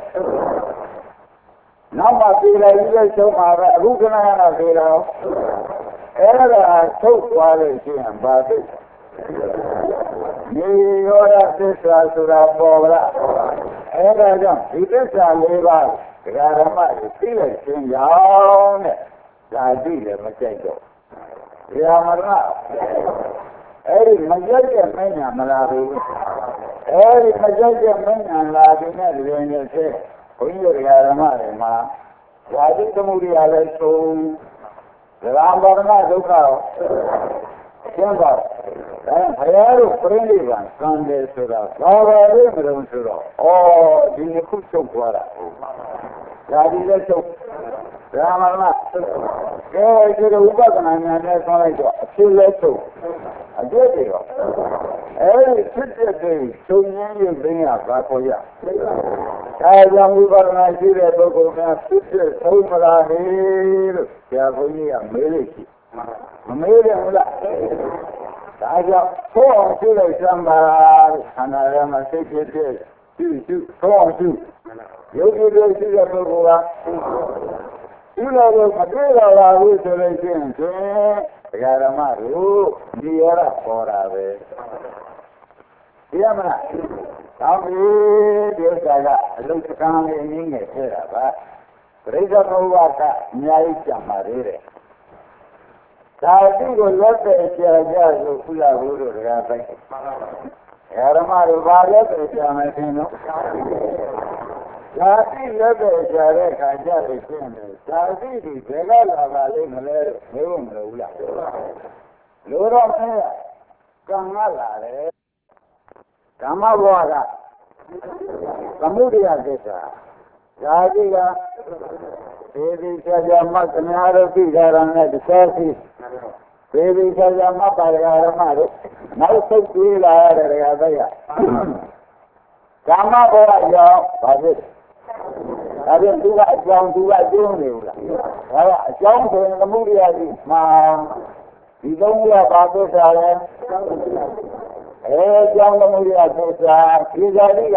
နောက်မှပြေလိုက်လည်းချုပ်မှာပဲအခုခဏခဏပြေတော့အဲ့ဒါထုတ်သွားလို့ရှိရင်ဘာဖြစ်ဒီရောရသစ္စာဆိုတာပေါ်လာအဲ့ဒါကြောင့်ဒီသစ္စာ၄ပါးဒကာဓမ္မတွေသိလိုက်ခြင်းကြောင့်တဲ့ဇာတိလည်းမကြိုက်တော့ဇာမရဏအဲ့ဒီမကြိုက်တဲ့မညာမလာဘူးအဲ့ဒီမကြိုက်တဲ့မညာလာတဲ့နဲ့ဒီလိုနဲ့ဆက်ဘုန်းကြီးတို့ဒကာဓမ္မတွေမှာဇာတိသမုဒိယလည်းသုံးဇရာမရဏဒုက္ခရောကျမ်းပါဘုရားတို့ပြိဋိဘံကံတယ်ဆိုတာဘာပါလဲမလို့ဆိုတော့ဒီနှစ်ခုချုပ်သွားတာဇာတိလည်းချုပ်ဇရာမရဏကဲဒီလိုဥပဒနာညာနဲ့ဆောင်းလိုက်တော့အဖြစ်လည်းချုပ်အကျိုးတွေရောအဲဒီဖြစ်တဲ့ချုပ်ရင်းရင်သိရဘာခေါ်ရအဲကြောင့်ဥပဒနာရှိတဲ့ပုဂ္ဂိုလ်ကဖြစ်တဲ့သုံးမလားလေလို့ဆရာဘုန်းကြီးကမေးလို့ရှိမမေးတယ်ဟုတ်လားဒါကြောင့်သို့အောင်ရှုလိုက်စမ်းပါခန္ဓာရမှာစိတ်ဖြစ်တဲ့ရှုသို့အောင်ရှုယုတ်ကြည်လို့ရှိတဲ့ပုဂ္ဂိုလ်ကရှုလို့မတွေ့တော့ပါဘူးဆိုလို့ရှိရင်ဒကာဓမ္မတို့ဒီရပေါ်တာပဲဒီရမလားကောင်းပြီဒီဥစ္စာကအလုံးစကံလေးနည်းငယ်ထဲတာပါပြိဿဘုရားကအများကြီးကြံပါသေးတယ်ဒါတိကိုလက်တဲ့ကြာကြလို့ခုလာဘူးတို့တရားပိုက်ဓမ္မတို့ဘာလက်တဲ့ကြာမယ်ထင်လို့ဒါတိလက်တဲ့ကြာတဲ့ခါကြလို့ရှင်းတယ်ဒါတိဒီဘယ်ကလာပါလိမ့်မလဲလို့မလို့ဘူးလားလို့တော့ဆင်းကံကလာတယ်ဓမ္မဘဝကသမုဒိယသစ္စာဇာတိကဒီဆရာမကများတို့သိကြရတဲ့တရားစီဒီဆရာမပါရဓမ္မတို့နောက်ဆုံးပြေးလာရတဲ့တရားပဲဓမ္မဘဝကြောင့်ဘာဖြစ်ဒါပြန်သူကအကြောင်းသူကကျိုးနေဘူးလားဒါကအကြောင်းဆိုရင်သမုဒိယကြီးမှာဒီသုံးခုကဘာသစ္စာလဲကြောင်းသမုဒိယသစ္စာဒီဇာတိက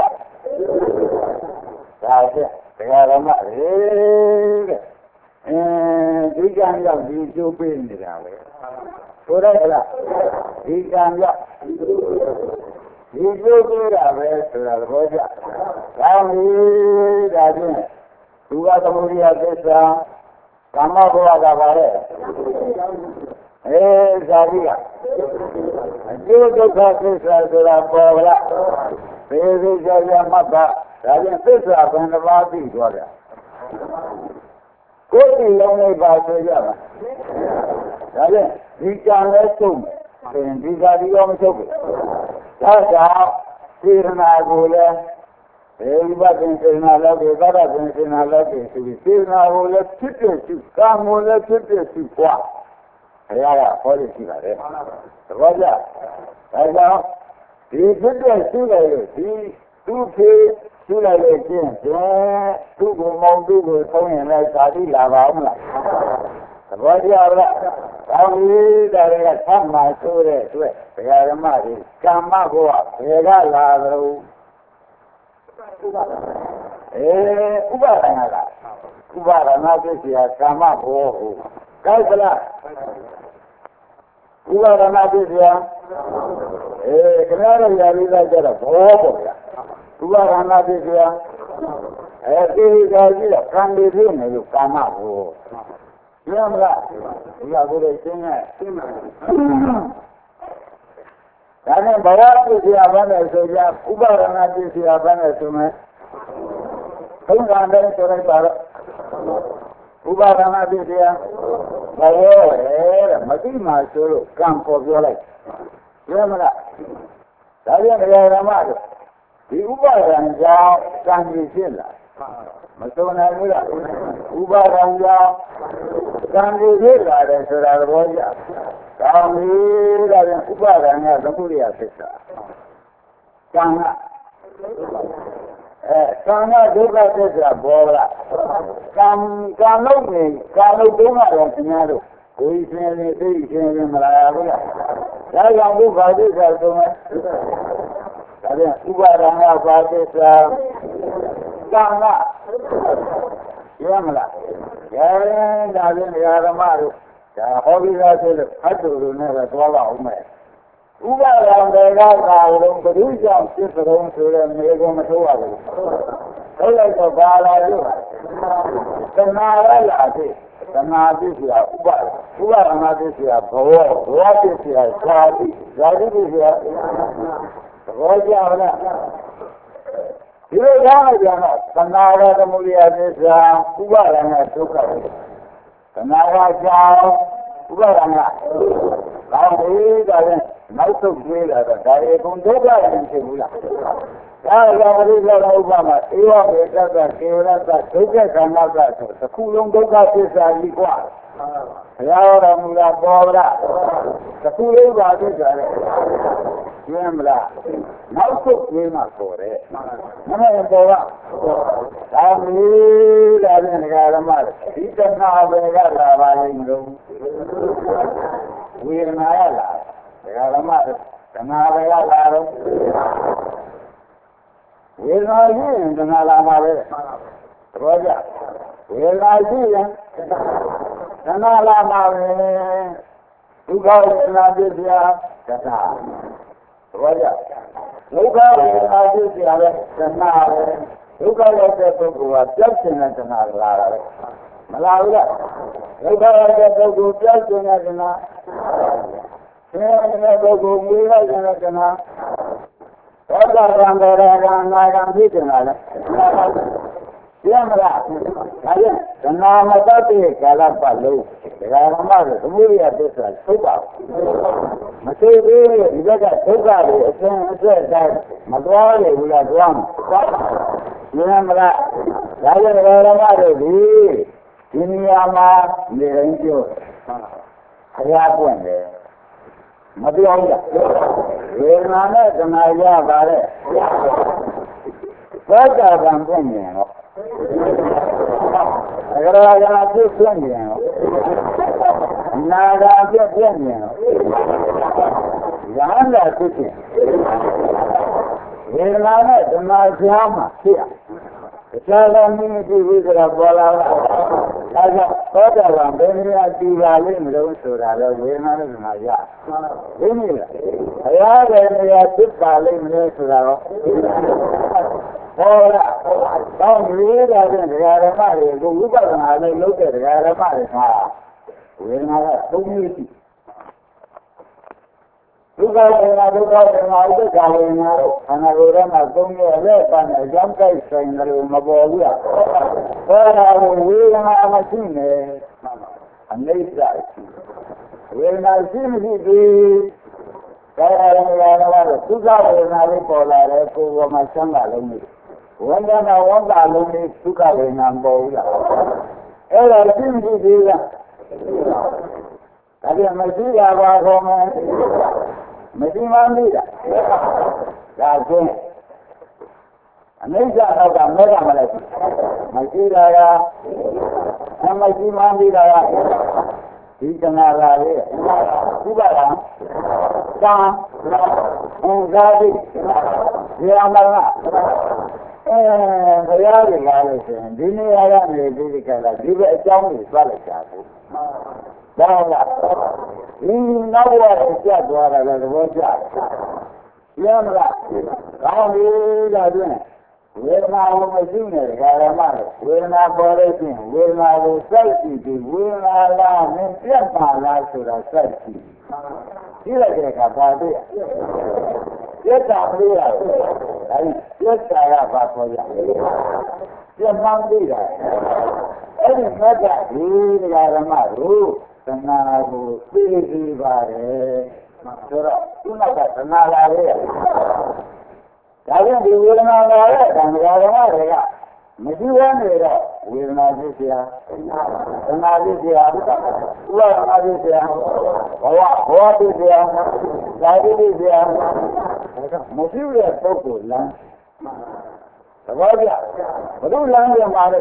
ဒါဖြင့်တရားဓမ္မဒီကံရောက်ဒီကျိုးပေးနေတာပဲဆိုတော့လားဒီကံရောက်ဒီကျိုးပေးတာပဲဆိုတာသဘောကျကောင်းပြီဒါဖြင့်သူကသမုဒိယသစ္စာကာမဘဝကပါလေဇာတိကအကျိုးဒုက္ခသစ္စာဆိုတာပေါ်လာသေသေးချာချာမှတ်ပါဒါဖြင့်သစ္စာဘယ်နှပါးသိသွားကြကိုယ်ဒီလုံးလေးပါဆိုကြပါဒါဖြင့်ဒီကံလဲဆုံးတယ်ဒီဇာတိရောမဆုံးဘူးဒါကြောင့်စေရနာကိုလည်းဒီဘက်ပြင်စေနာလောက်ဒီသာရပြင်စေနာလောက်ဒီဆိုပြီးစေနာကိုလည်းဖြစ်ဖြစ်ရှိကာမကိုလည်းဖြစ်ဖြစ်ရှိกว่าဘုရားကဟောရရှိပါတယ်သဘောကျဒါကြောင့်ဒီဖြစ်ဖြစ်ရှိတယ်လို့ဒီသူ့ဖေးရှိလိုက်လို့ချင်းသူ့ကိုမောင်းသူ့ကိုဆုံးရင်လည်းဇာတိလာပါဦးမလားသဘောကျလားကောင်းပြီဒါတွေကသတ်မှဆိုတဲ့အတွက်ဘုရားဓမ္မတွေကာမဘဝဘယ်ကလာသလဲဥပါဒနာဥပါဒနာပစ္စယကာမဘောဟုကောက်သလားဥပါဒနာပစ္စယခင်ဗျားတို့ရာလေးသားကြတော့ဘောပေါ့ဗျာဥပါဒနာပစ္စယဒီကကြီးကကံတွေဖြစ်နေလို့ကာမဘောပြောမလားဒီကကိုယ်ရှင်းနေရှင်းပါဒါနဲ့ဘဝပစ္စယဘာနဲ့ဆိုကြဥပါဒနာပစ္စယဘာနဲ့ဆိုမယ်သုံးခါတည်းဆိုလိုက်ပါတော့ဥပါဒနာပစ္စယဘဝရဲ့မသိမှဆိုလို့ကံပေါ်ပြောလိုက်ပြောမလားဒါပြန်တရားဓမ္မတို့ဒီဥပါဒံကြောင့်ကံကြီးဖြစ်လာမစုံနိုင်ဘူးလားဥပါဒံကြောင့်ကံကြီးဖြစ်လာတယ်ဆိုတာသဘောကျကောင်းပြီဒါပြန်ဥပါဒံကသမုဒိယသစ္စာကံကကံကဒုက္ခသစ္စာပေါ်လာကံလုံးနေကံလုံးတုံးကတော့ခင်ဗျားတို့ကိုယ်ရှင်နေသိရှင်နေမလားဘူးလားဒါကြောင့်ဒုက္ခသစ္စာသုံးမယ်ဒါပြန်ဥပါဒံကဘာသစ္စာကံကပြောမလားဒါပြန်ဓမ္မတို့ဒါဟောပြီးသားဆိုလို့အတူတူနဲ့ပဲသွားပါဦးမယ်ဥပါဒံတွေကသာလုံးဘုရားကြောင့်ဖြစ်ကြုံဆိုတဲ့မေကုံမထိုးရဘူးဟုတ်လိုက်တော့ဘာလာလို့သနာရလာပြီသနာပစ္စယဥပါဒနာပစ္စယဘဝပစ္စယဇာတိပစ္စယသဘောကျလားဒီလိုကြောင့်ကျတော့သနာရသမုဒိယသစ္စာဥပါဒနာဒုက္ခသနာရကြောင့်ဥပါဒနာကောင်းပြီဒါနဲ့နောက်ဆုံးပြေးလာတော့ဒါရေကုန်ဒုက္ခရင်ဖြစ်ဘူးလားဒါကြောင့်ဒီလိုဥပမာဧဝမေတ္တကေဝရတ္တဒုက္ခခန္ဓာကဆိုတစ်ခုလုံးဒုက္ခသစ္စာကြီးกว่าဘုရားတော်မူတာပေါ်လားတစ်ခုလုံးပါသစ္စာလေကျင်းမလားနောက်ဆုံးပြေးမှပေါ်တယ်မနဲ့ပေါ်ကဒါမီးဒါဖြင့်ဒကာဓမ္မဒီတဏှာပဲကလာပါလိမ့်လို့ဝေဒနာရလာဒကာဓမ္မတဏှာပဲကလာတော့ဝေဒနာရှိရင်တဏှာလာမှာပဲသဘောကျဝေဒနာရှိရင်တဏှာလာမှာပဲဒုက္ခဝေဒနာပြည့်စရာတဏှာသဘောကျဒုက္ခဝေဒနာပြည့်စရာပဲတဏှာပဲဒုက္ခရောက်တဲ့ပုဂ္ဂိုလ်ကပြောက်ရှင်တဲ့တဏှာလာတာပဲမလာဘူးလားဒုက္ခရောက်တဲ့ပုဂ္ဂိုလ်ပြောက်ရှင်တဲ့တဏှာဆင်းရဲတဲ့ပုဂ္ဂိုလ်ငြိမ်းလိုက်တဲ့တဏှာသောတာပန်တော်ရကနာဂံဖြစ်တယ်လားပြမလားဒါဖြင့်သနာမတတ်တဲ့ကာလပတ်လုံးဒကာဓမ္မတို့သမုဒိယသစ္စာသုတ်ပါမသိသေးဒီဘက်ကဒုက္ခတွေအစဉ်အဆက်တိုင်းမသွားရဘူးလားသွားမှာပြမလားဒါကြောင့်ဒကာဓမ္မတို့ဒီနေရာမှာနေရင်ပြောခရပွင့်တယ်မပြောဘူးလားဝေဒနာနဲ့သနာရပါလေသောတာပန်ပွင့်နေတော့အကြရာကဖြစ်ဖြစ်နေတော့နာဂာဖြစ်ဖြစ်နေတော့ရဟန္တာဖြစ်ဖြစ်ဝေဒနာနဲ့ဓမ္မကြားမှာဖြစ်ရသာလမင်းကြည့်ပြီးတော့ပေါ်လာတာဒါကြောင့်သောတာပန်ဘယ်နည်းအတီးပါလိမ့်မလို့ဆိုတာတော့ဝေဒနာနဲ့ဓမ္မရသိနေလားဘုရားရဲ့နေရာဖြစ်ပါလိမ့်မလို့ဆိုတာတော့ဟောလားတောင်းရေးတာတဲ့ဒကာရမတွေကိုဝိပဿနာနဲ့လုပ်တဲ့ဒကာရမတွေကဝေဒနာကသုံးမျိုးရှိဒုက္ခဝေဒနာဒုက္ခဝေဒနာဥပ္ပခဝေဒနာတို့ခန္ဓာကိုယ်ထဲမှာသုံးမျိုးနဲ့ပန်းအကြောင်းကိုက်ဆိုင်တယ်လို့မပေါ်ဘူးလားဟောတာကိုဝေဒနာမရှိနဲ့အနိစ္စရှိဝေဒနာရှိမရှိဒီကာယဝေဒနာကတော့ဒုက္ခဝေဒနာလေးပေါ်လာတယ်ကိုယ်ပေါ်မှာဆန်းတာလုံးနေဝန္ဒနာဝန္တာလုံးနေဒုက္ခဝေဒနာပေါ်ဘူးလားအဲ့ဒါရှိမရှိဒီကဒါပြန်မရှိရပါခေါ်မယ်မရှိမှန်းသိတာဒါချင်းအနိစ္စတော့ကမဲကမလဲမရှိတာကမရှိမှန်းသိတာကဒီတဏှာလာလေးဥပါဒံသာဥဇာတိဒီအမရဏဘုရားကြီးလာလို့ဆိုရင်ဒီနေရာကနေဒီကလာဒီဘက်အကြောင်းကိုသွားလိုက်တာကိုဒါလားဒီနောက်ရပြတ်သွားတာလည်းသဘောကျတယ်ရမလားကောင်းပြီဒါဖြင့်ဝေဒနာကိုမရှိနဲ့ဒကာရမတွေဝေဒနာပေါ်လို့ရှိရင်ဝေဒနာကိုစိုက်ကြည့်ပြီးဝေဒနာလားမင်းပြတ်ပါလားဆိုတာစိုက်ကြည့်ကြည့်လိုက်တဲ့အခါဘာတွေ့ရပြတ်တာမလို့ရတယ်အဲဒီပြတ်တာကဘာခေါ်ရပြတ်မှန်းသိတာအဲ့ဒီမှတ်တာဒီဒကာရမတို့သနာကိုသိသိပါတယ်ဆိုတော့ဒီနောက်ကသနာလာလေဒါပြန်ဒီဝေဒနာလာတဲ့သံဃာတော်တွေကမရှိဘဲနေတော့ဝေဒနာဖြစ်เสียသနာဖြစ်เสียဥပဒနာဖြစ်เสียဘဝဖြစ်เสียဇာတိဖြစ်เสียမရှိတဲ့ပုဂ္ဂိုလ်လမ်းသဘောကျဘုရားလမ်းပြန်ပါလေ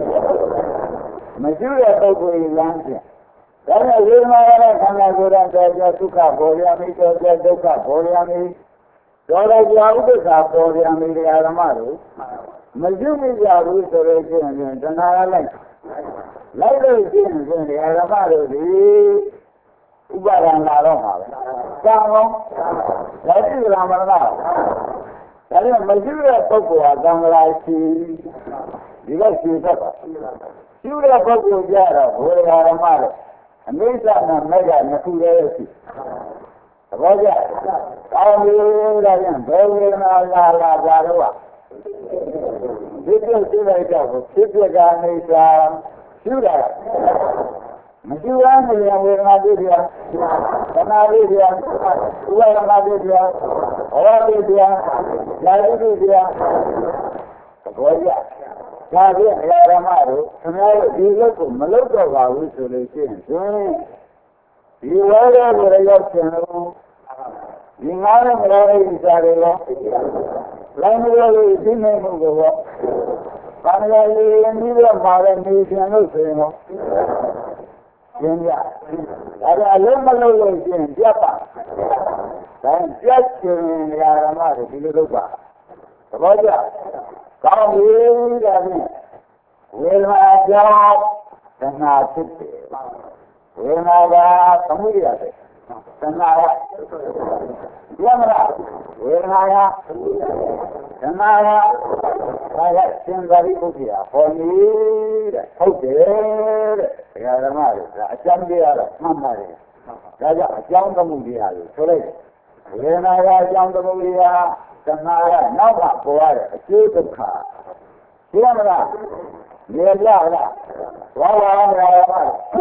မရှိတဲ့ပုဂ္ဂိုလ်လမ်းပြန်ဒါနဲ့ဝေဒနာရတဲ့ခန္ဓာကိုယ်တော်ကြောဒုက္ခပေါ်ရမည်ကြောဒုက္ခပေါ်ရမည်တော်တော်ကြာဥပ္ပခါပေါ်ရမည်တရားဓမ္မတို့မကျွမိကြဘူးဆိုလို့ရှိရင်တဏှာလိုက်လို့ရှိရင်တရားဓမ္မတို့ဒီဥပါဒံလာတော့မှာပဲ။ကြောင်းလုံးလက်ရှိလာမလား။ဒါကြောင့်မရှိတဲ့ပုဂ္ဂိုလ်ဟာသံဃာရှိဒီလိုရှိတတ်ပါ။ရှိတဲ့ပုဂ္ဂိုလ်ကြတော့ဘုရားဓမ္မတို့အနိစ္စနဲ့မဲ့ကနှစ်ခုတည်းရှိသဘောကျကောင်းပြီဒါပြန်ဘယ်ဝေဒနာလာကြတော့ဒီပြည့်စုံလိုက်တော့ဖြစ်ပြကအနိစ္စရှိတာမရှိဘဲနေရင်ဝေဒနာဖြစ်ပြန်သနာဖြစ်ပြန်ဥပါဒနာဖြစ်ပြန်ဘဝဖြစ်ပြန်လာတိဖြစ်ပြန်သဘောကျဒါဖြင့်ဓမ္မတို့ခင်ဗျားတို့ဒီလုပ်ကိုမလုပ်တော့ပါဘူးဆိုလို့ရှိရင်ဒီဝါဒကိုရောက်ချင်လို့ဒီငါးရမလားဣစ္စာတွေရောလိုင်းမျိုးလေးသိနေမှုကိုရောဘာသာရေးနည်းတော့မှာပဲနေပြန်လို့ဆိုရင်ရောရှင်းပြဒါကအလုံးမလုံးလို့ရှိရင်ပြတ်ပါဒါပြတ်ချင်ဓမ္မတွေဒီလိုလုပ်ပါသဘောကျကောင်းပြီဒါဖြင့်ဝေဒနာကြောင့်သနာဖြစ်တယ်ဝေဒနာကသမုဒိယပဲသနာကရမလားဝေဒနာကသနာကဘာလဲသင်္သာရိပုတ္တရာဟောနေတဲ့ဟုတ်တယ်တဲ့ဒကာဓမ္မတွေကအကျမ်းတရားတော့မှတ်ပါတယ်ဒါကြောင့်အကြောင်းသမုဒိယကိုဆိုလိုက်ဝေဒနာကအကြောင်းသမုဒိယသနာကနောက်မှပေါ်ရတဲ့အကျိုးဒုက္ခသိရမလားနေပြလားဝါဝါရပါ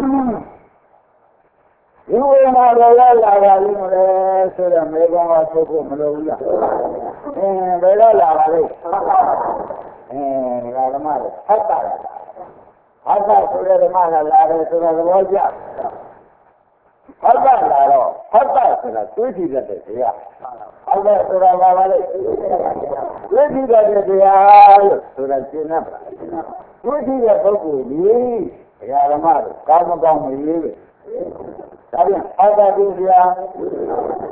ဒီဝေဒနာတွေလာပါလိမ့်မလဲဆိုတော့မေကောင်းကထုတ်ဖို့မလိုဘူးလားဘယ်တော့လာပါလိမ့်ဓမ္မတွေဟတ်တာဆိုတဲ့ဓမ္မကလာတယ်ဆိုတော့သဘောကျဟတ်တာလာတော့ဟတ်တာဆိုတာတွေးကြည့်တတ်တဲ့တရားဟုတ်တယ်ဆိုတာပါပါလေတွေးကြည့်တတ်တဲ့တရားလို့ဆိုတာရှင်းတ်ပါတွေးကြည့်တဲ့ပုဂ္ဂိုလ်ကြီးဓမ္မတွေကောင်းမကောင်းမရေးပဲဒါပြန်အောက်တာတရား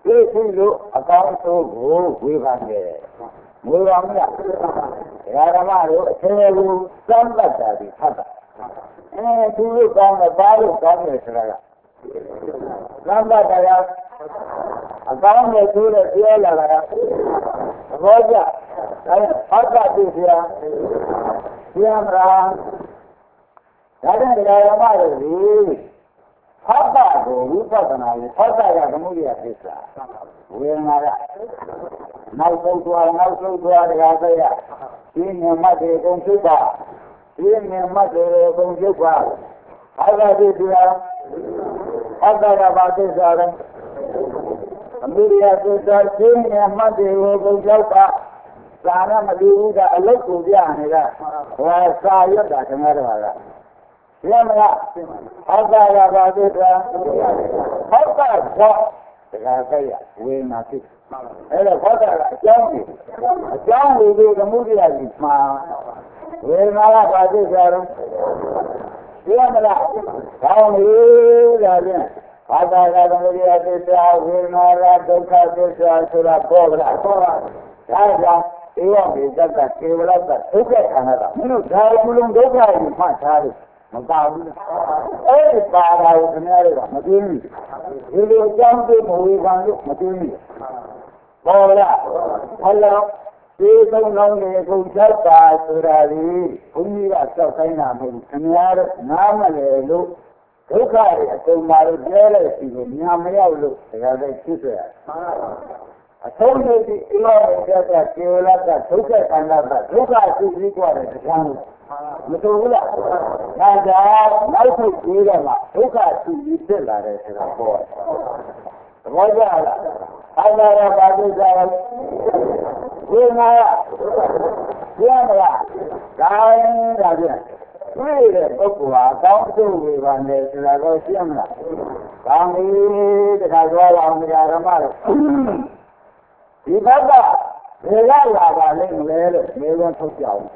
ရှိလို့အကောင်းဆုံးကိုဝေဖန်တယ်ဝေဖန်မြတ်ဓမ္မတို့အသေးကိုစမ်းတတ်တာဒီဖတ်တာသူတို့ကောင်းတယ်ဘာလို့ကောင်းတယ်ဆိုတာကစမ်းတတ်တရားအကောင်းနဲ့သူတို့ပြောလာတာသဘောကျဖတ်တာသိစရာကျမ်းရာဒါတဲ့ဓမ္မတို့ဒီဖတ်တာကိုဝိပဿနာကိုဖတ်တာကသမုဒိယသစ္စာဝေဒနာကနောက်ဆုံးသွားတရားသိရဒီမြတ်တွေအကုန်ဖြစ်ပါဒီမြတ်တွေအကုန်ဖြစ်ပါဘာသာသိတရားဖတ်တာကဘာသစ္စာလဲသမုဒိယသစ္စာဒီမြတ်တွေကိုအကုန်ရောက်ပါသာရမလူဘူးကအလုတ်ကိုပြနေတာဟောစာရွတ်တာခင်ဗျားတို့ကရမလားဟောတာကဘာဖြစ်လဲဟောတာတော့တရားသိရဝေနာဖြစ်အဲ့တော့ဟောတာကအကြောင်းတွေသမုဒိယကြီးမှာဝေနာကဘာဖြစ်ကြတော့ရမလားကောင်းပြီဒါဖြင့်ဘာသာကသမုဒိယသစ္စာဝေနာကဒုက္ခသစ္စာဆိုတာပေါ်လာဒါကြောင့်ဧဝမေတ္တကေဝလတ္တဒုက္ခခန္ဓာကမင်းတို့ဒါမလုံးဒုက္ခကိုမှတ်ထားလို့မပါဘူးအဲ့ဒီပါတာကိုခင်ဗျားတို့ကမသိဘူးဒီလိုအကြောင်းသိမဝေဖန်လို့မသိဘူးပေါ်လားဟလောဒီသုံးလုံးတွေကုန်ချက်တာဆိုတာဒီဘုန်းကြီးကစောက်ဆိုင်တာမဟုတ်ဘူးခင်ဗျားတို့နားမလဲလို့ဒုက္ခတွေအကုန်မှာလို့ပြောလိုက်စီကိုညာမရောက်လို့ဒါကြတဲ့ဖြစ်ဆွဲအဆုံးနဲ့ဒီအိမောရတဲ့ကေဝလကဒုက္ခခန္ဓာကဒုက္ခသိပြီးကြတဲ့တရားမတူဘူးလားဒါကြောင့်နောက်ထုတ်ပြီးတော့မှဒုက္ခသိပြီးဖြစ်လာတယ်ဆိုတာပေါ်တယ်သဘောကျလားအာနာရပါဒိသဝေနာယကျမ်းမလားဒါရင်ဒါပြန်တွေ့တဲ့ပုဂ္ဂိုလ်ဟာအကောင်းဆုံးဝေဖန်တယ်ဆိုတာကိုရှင်းမလားကောင်းပြီတခါသွားအောင်ဓမ္မတို့ဒီဘက်ကဘယ်လာပါလိမ့်မလဲလို့မေးခွန်းထုတ်ကြအောင်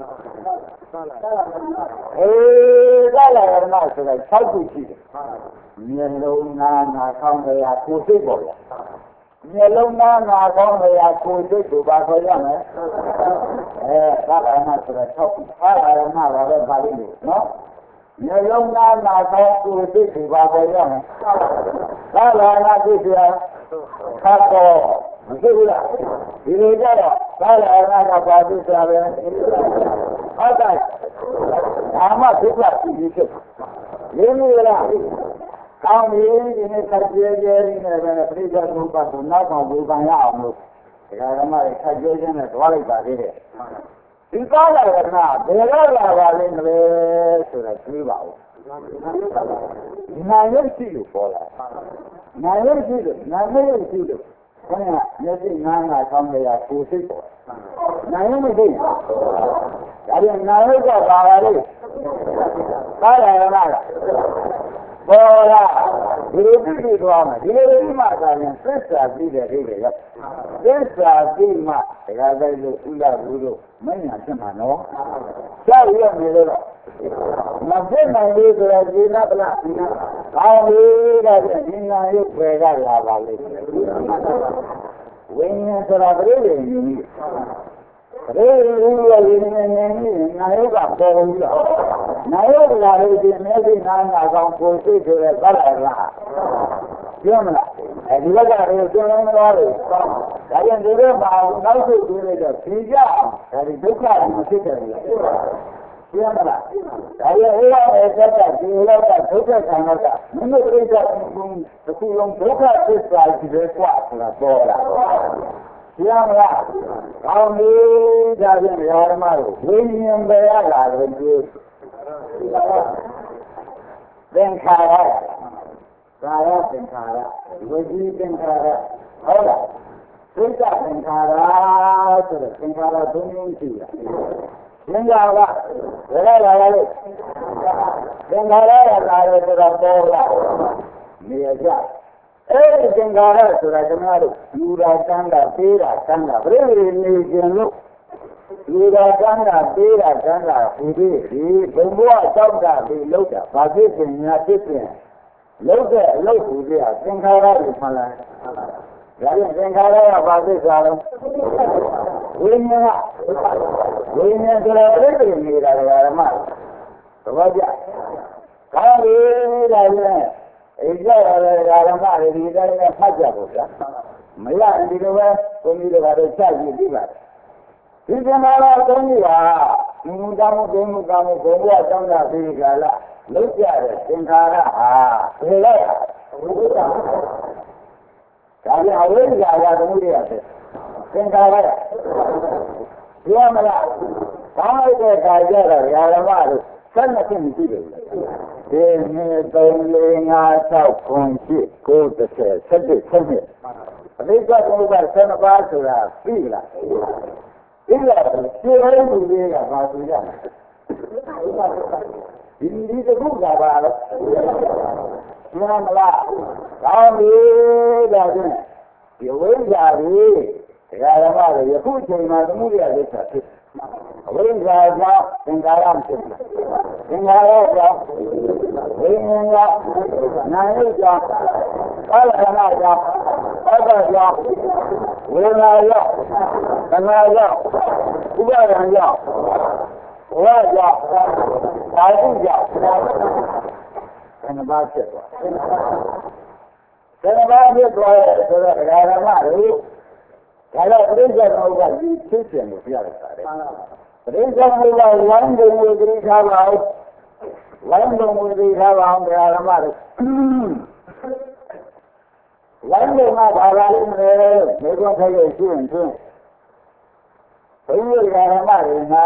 ဒါလာရမဆိုတာ6ခုရှိတယ်မျက်လုံးနာခေါင်းရကိုယ်စိတ်ပေါ်ရမျက်လုံးနာခေါင်းရကိုယ်စိတ်ကိုပါခေါ်ရမယ်ဒါလာရမဆိုတာ6ခုဒါလာရမပါပဲပါလိမ့်မယ်နော်မျက်လုံးနာခေါင်းကိုယ်စိတ်ကိုပါခေါ်ရမယ်ဒါလာရမသိစရာခါတော့မရှိဘူးလားဒီလိုကြတော့သာလအနာကပါသစ္စာပဲဟုတ်တယ်အာမသစ္စာပြီးဖြစ်ရင်းနေလားကောင်းပြီဒီနေ့ဆက်ကြဲကြဲနေပဲပြိဿဘုရားကနောက်ကောင်ဝေဖန်ရအောင်လို့ဒကာဓမ္မတွေဆက်ကြဲခြင်းနဲ့တွားလိုက်ပါသေးတယ်ဒီကားလာကနာဘယ်တော့လာပါလိမ့်မလဲဆိုတော့တွေးပါဦးနာယုတ်ရှိလို့ပေါ်လာနာယုတ်ရှိလို့နာမယုတ်ရှိလို့ဘယ်နဲ့မျက်စိနားခေါင်းရကိုယ်စိတ်ပေါ်နာယုတ်မသိဘူးဒါပြန်နာယုတ်ကပါပါလေကားလာရလားပေါ်လာဒီလိုကြည့်သွားမယ်ဒီလိုဒီမှာသာရင်သစ္စာပြီးတဲ့အိဗေရောက်သစ္စာပြီးမှဒါကြတဲ့လို့ဥလာဘူးလို့မညာဖြစ်မှာနော်ကြောက်ရနေလို့မဖြစ်နိုင်ဘူးဆိုတော့ဒီနာပလားကောင်းပြီဒါပြန်ဒီနာရုပ်ပဲကလာပါလိမ့်ဝိညာဉ်ဆိုတာပြည့်တယ်ကြီးရေရူရရင်းနေနေနာယုကပေါ်ဘူးလားနာယုကလာလို့ဒီမဲသိနာငါကောင်ကိုသိဆိုရဲဗလာလားပြောမလားအဲဒီဘက်ကရေကျင်းလုံးသွားလို့ဒါပြန်ဒီဘက်မှာနောက်ဆုတ်ပြီးလိုက်တော့ဖြေကြဒါဒီဒုက္ခမဖြစ်တယ်လေပြောမလားဒါရဲ့ဟောရဲ့စက်ကဒီလောကဒုက္ခခံတော့မင်းတို့ပြိဿတစ်ခုလုံးဒုက္ခသစ္စာကြီးပဲကွာဆိုတာပေါ်လာရမလားကောင်းပြီဒါဖြင့်ဓမ္မတို့ဝိညာဉ်ပဲရလာတယ်ဒီသင်္ခါရကာယသင်္ခါရဝစီသင်္ခါရဟုတ်လားသိက္ခာသင်္ခါရဆိုတဲ့သင်္ခါရသုံးမျိုးရှိတယ်သင်္ခါရဘယ်လာလဲသင်္ခါရလာတယ်ဆိုတော့ပေါ်လာနေရကြအဲ့ဒီသင်္ခါရဆိုတာကျွန်တော်တို့ယူတာတန်းတာပေးတာတန်းတာပြည့်ပြည့်နေခြင်းလို့ယူတာတန်းတာပေးတာတန်းတာဟူသည်ဒီဘုံဘဝတောက်တာပြီးလောက်တာဘာဖြစ်ပင်ညာဖြစ်ပင်လောက်တဲ့အလုပ်ဟူသည်ဟာသင်္ခါရကိုမှန်လားဒါပြန်သင်္ခါရကဘာသစ္စာလဲဝိညာဉ်ကဝိညာဉ်ဆိုတော့ပြိတ္တိနေတာဓမ္မသဘောကျကောင်းပြီဒါပြန်အိကြရတဲ့ဓမ္မတွေဒီတိုင်းနဲ့ဖတ်ကြဖို့ဗျာမရရင်ဒီလိုပဲဘုန်းကြီးတွေကလည်းချက်ကြည့်ပြီးပါတယ်ဒီသင်္ခါရသုံးခုဟာဒီမူတမှုဒိမှုကမှုဘုံဘဝတောင်းတာပြီးကြလားလုံးကြတဲ့သင်္ခါရဟာဘယ်လိုက်ဝိသဒါပြန်အဝိဇ္ဇာကသမှုတွေရတယ်သင်္ခါရပြောမလားကောင်းလိုက်တဲ့ခါကျတော့ဓမ္မတို့ဆက်နှစ်ဖြစ်မရှိဘူးဒီနေ့3 4 5 6 9 10 11 12အဘိဓမ္မာဘုရား12ပါးဆိုတာသိလားသိလားရှင်းရမှုလေးကဘာဆိုရဒီတခုကပါလို့မှန်မလားကောင်းပြီဒါဖြင့်ဒီဝိဇ္ဇာကြီးတရားဓမ္မတွေယခုချိန်မှာသမှုရလက်ချက်ဖြစ်အဝိဇ္ဇာကြောင့်သင်္ခါရဖြစ်တယ်သင်္ခါရကြောင့်ဝိညာဉ်ကြောင့်နာယုကြောင့်ကာလခဏကြောင့်ဩဇာကြောင့်ဝေဒနာကြောင့်သနာကြောင့်ဥပါဒံကြောင့်ဝါကြောင့်သာဓုကြောင့်ဘယ်နှပါးဖြစ်သွားဘယ်နှပါးဖြစ်သွားလဲဆိုတော့ဓမ္မတွေဒါတော့ပြိဿသမုပ္ပါဒ်ဖြစ်ခြင်းကိုပြရတာလေပြိဿသမုပ္ပါဒ်ဝိုင်းပုံကိုသိထားပါဦးဝိုင်းပုံကိုသိထားပါအောင်ဓမ္မတွေဝိုင်းပုံကဘာသာလေးမလဲမေကွန်ထိုက်ရဲ့ရှိရင်ချင်းဘုရားဓမ္မတွေ၌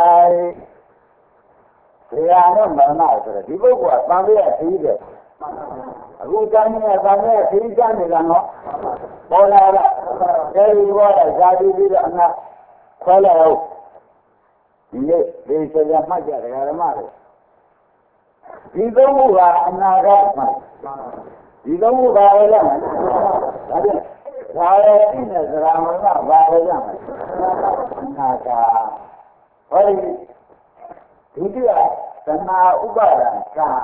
တရားနဲ့မရဏဆိုတော့ဒီပုဂ္ဂိုလ်ကသံဃာသိတယ်အခုတိုင်းနဲ့သံဃာသိကြနေတာနော်ပေါ်လာတော့အဲဒီဘောကဇာတိပြီးတော့အနာခွဲလိုက်အောင်ဒီနေ့ဒီစရမှတ်ကြတယ်ဓမ္မတွေဒီသုံးခုကအနာဂတ်မှာဒီသုံးခုပါလေလားဒါပြန်ဘာလဲဒီနဲ့သရမဏဘာလဲရမယ်အနာဂတ်ဟောဒီဒုတိယသနာဥပါဒံကံ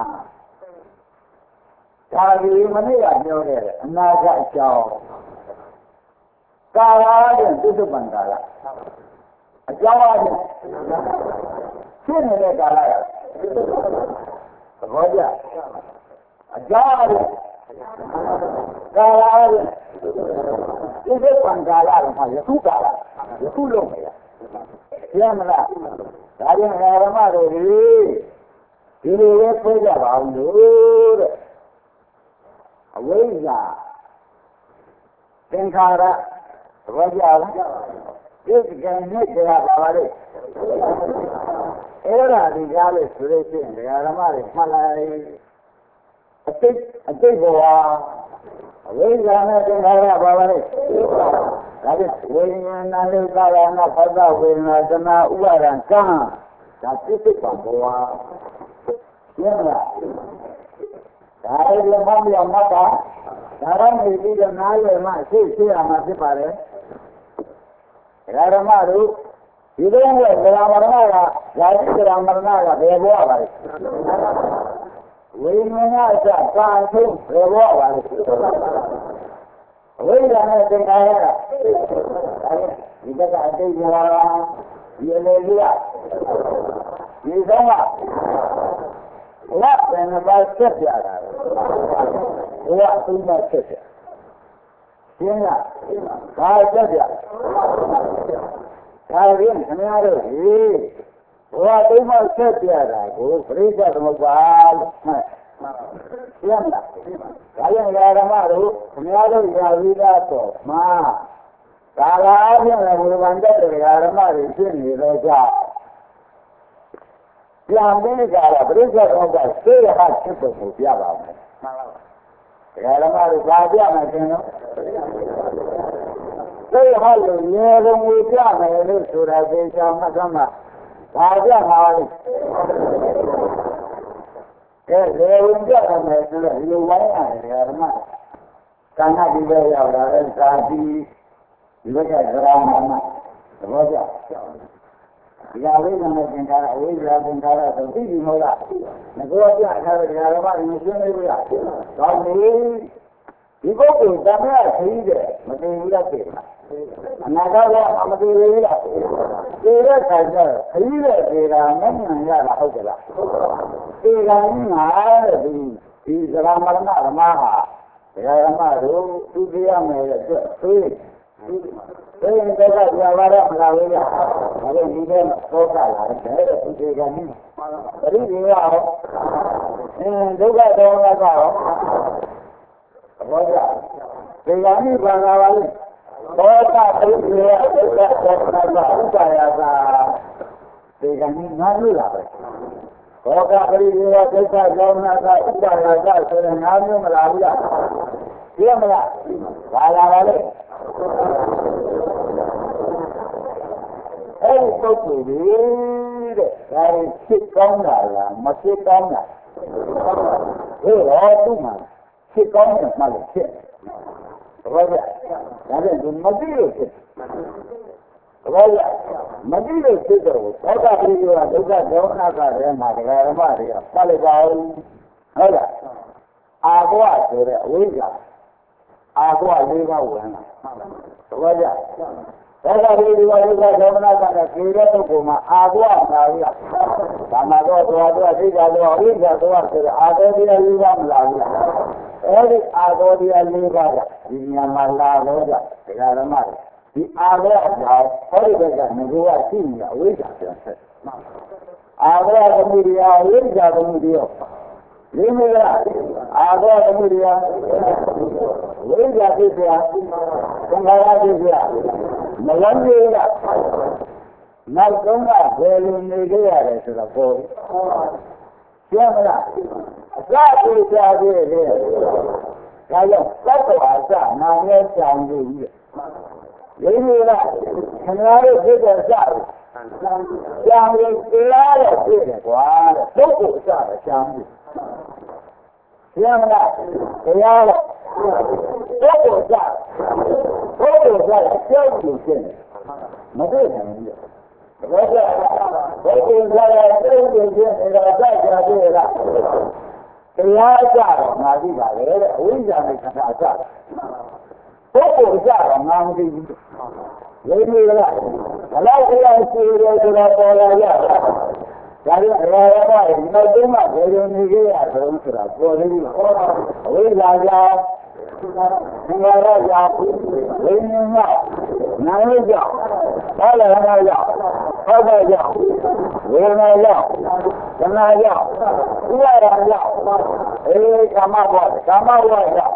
ဒါဒီမနေ့ကပြောခဲ့တယ်အနာဂတ်အကြောင်းကာလတဲ့သစ္စာပံကာလအကြောင်းအချင်းဖြစ်နေတဲ့ကာလရသဘောကျအကြောင်းအကာလတဲ့သစ္စာပံကာလကမှယခုကာလယခုလုံးမရရမလားဒါပြန်ဓမ္မတို့ဒီလိုပဲပြေးကြပါအောင်လို့တဲ့အဝိဇ္ဇာသင်္ခါရသဘောကျလားဒီကံနဲ့တရားပါလေအဲ့ဒါဒီကားလို့ဆိုလို့ရှိရင်ဓမ္မတွေမှတ်လိုက်အတိတ်ဘဝအဝိဇ္ဇာနဲ့သင်္ခါရပါပါလေဒါဖြင့်ဝိညာဏလေးကာလနာဖသဝေဒနာသနာဥပါဒံကံဒါသိစိတ်ပါဘဝရှင်းလားဒါလည်းမမြောက်မှာဒါရမေပြီးတော့နားလည်မှသိရမှာဖြစ်ပါတယ်ဓမ္မတို့ဒီလိုနဲ့သရမရဏကဇာတိသရမရဏကဘယ်ဘဝပါလဲဝိညာဉ်ကအစကာဆုံးဘယ်ဘဝပါလဲဝိညာဉ်နဲ့သင်္ခါရကဒီဘက်ကအတိတ်ဘဝဒီလေကြီးကဒီဆုံးကလက်ပင်ပါဆက်ပြတာဘဝအသိမှဆက်ပြရှင်းလားဘာဆက်ပြဒါရင်ခင်ဗျားတို့ဒီဘဝအသိမှဆက်ပြတာကိုပရိစ္ဆေသမုပ္ပါလို့မှတ်ရှင်းလားဒါရင်ဓမ္မတို့ခင်ဗျားတို့ရာဝိသားတော့မှာကာလအပြင်လည်းဘုရားတတ်တဲ့ဓမ္မတွေဖြစ်နေတော့ကြောင့်ပြန်ပြီးကြတာပရိစ္ဆေသမုပ္ပါစေရဟဖြစ်ဖို့ကိုပြပါမယ်မှန်ပါပါဓမ္မတို့ဘာပြမယ်သင်တော့သိဟောလို့ရေပုံဝေပြမယ်လို့ဆိုတာသေချာမှတ်သမှာဘာပြမှာလဲရေဝင်ပြမယ်ဆိုတော့ဒီဝိုင်းရတယ်ဓမ္မကာဏတိပဲရောက်လာတဲ့ဇာတိဒီဘက်ကသရမဏသဘောကျဒီအဝိဇ္ဇာနဲ့သင်္ခါရအဝိဇ္ဇာသင်္ခါရဆိုသိပြီမဟုတ်လားငါကပြထားတဲ့ဓမ္မတွေမရှင်းသေးဘူးလားကောင်းပြီဒီပုဂ္ဂိုလ်တမရခရီးတယ်မသိဘူးလားသိလားအနာဂတ်ကမသိဘူးလားသိတဲ့ခါကျခရီးတဲ့ဒေတာမမှန်ရတာဟုတ်ကလားဒီကံငါတဲ့ဒီသရမရဏဓမ္မဟာတရားဓမ္မတို့သူတရားမယ်တဲ့အတွက်သိရင်တော့ကြာလာတော့မလာဘူးလားဒါလည်းဒီထဲသောကလာတယ်တဲ့ဒီကံကြီးပရိသေရောဒုက္ခဒေါမနကောဘောကြဒီကံကြီးဘာသာပါလဲဘောကပရိသေရောဒုက္ခဒေါမနကောဥပါယသာဒီကံကြီးငါလို့လာပဲဘောကပရိသေရောဒုက္ခဒေါမနကောဥပါယသာဆိုရင်ငါမျိုးမလာဘူးလားသိရမလားဘာလာပါလဲအဲ့ဒီပုဂ္ဂိုလ်ကြီးတဲ့ဒါရင်ဖြစ်ကောင်းတာလားမဖြစ်ကောင်းတာဟဲ့တော့သူ့မှာဖြစ်ကောင်းတယ်မှလည်းဖြစ်ဘာလဲဒါနဲ့ဒီမသိလို့ဖြစ်ဘာလဲမသိလို့ဖြစ်တော့သောတာပတိကဒုက္ခဒေါမနကထဲမှာတရားဓမ္မတွေကပတ်လိုက်ပါဦးဟုတ်လားအာဘောဆိုတဲ့အဝိဇ္ဇာအာဘော၄ပါးဝင်လာဘာလဲသောတာပတိကဒုက္ခဒေါမနကနဲ့ပြေတဲ့ပုဂ္ဂိုလ်မှာအာဘောနာရဒါမှတော့သွားသိတာတော့အဝိဇ္ဇာသွားဆိုတဲ့အာဘောတရား၄ပါးမလာဘူးလားအဲ့ဒီအာဘောတရား၄ပါးကဒီညမှာလာတော့ကြတရားဓမ္မတွေဒီအာဘောအကြောင်းဟောဒီဘက်ကငါကရှိနေတာအဝိဇ္ဇာပြန်ဆက်အာဘောသမုဒိယအဝိဇ္ဇာသမုဒိယဒီမေကအာဘောသမုဒိယဝိဇ္ဇာဖြစ်ပြသင်္ခါရဖြစ်ပြမလန်းကြီးကနောက်ဆုံးကဘယ်လိုနေကြရတယ်ဆိုတော့ကိုပြောမလားအစပြေးကြသေးတယ်ဒါကြောင့်သတ္တဝါစနာနဲ့ကြံပြီးလိမ့်လို့လားခင်ဗျားတို့ဖြစ်တဲ့စကြံပြီးတရားတော့ဖြစ်တယ်ကွာတဲ့ပုဂ္ဂိုလ်အစတော့ကြံပြီးပြောမလားတရားတော့ပုဂ္ဂိုလ်အစပြောက်လို့ဖြစ်တယ်မသိနိုင်ဘူးဘာကြောင့်ဘယ်ကိုကြရတဲ့ပြုတ်ဖြစ်နေတာကြကြသေးလားတရားကြတော့ငါသိပါလေတဲ့အဝိဇ္ဇာနဲ့ခန္ဓာကြပုဂ္ဂိုလ်ကြတော့ငါမသိဘူးလိမ့်နေလားဘလောက်တရားရှိတယ်ဆိုတာပေါ်လာရတာဒါကြောင့်ရာရမရဲ့နောက်တုန်းကဘယ်လိုနေကြရတော့ဆိုတာပေါ်နေပြီအဝိဇ္ဇာကြောင့်သင်္ခါရကြောင့်ဝိညာဉ်ကြောင့်နာမ်ကြောင့်ဘာလဲဟာကြောင့်ဟောတာကြောင့်ဝေဒနာကြောင့်သနာကြောင့်ဥပါဒကြောင့်ကာမဘောကြောင့်ဒါလည်းကြောင့်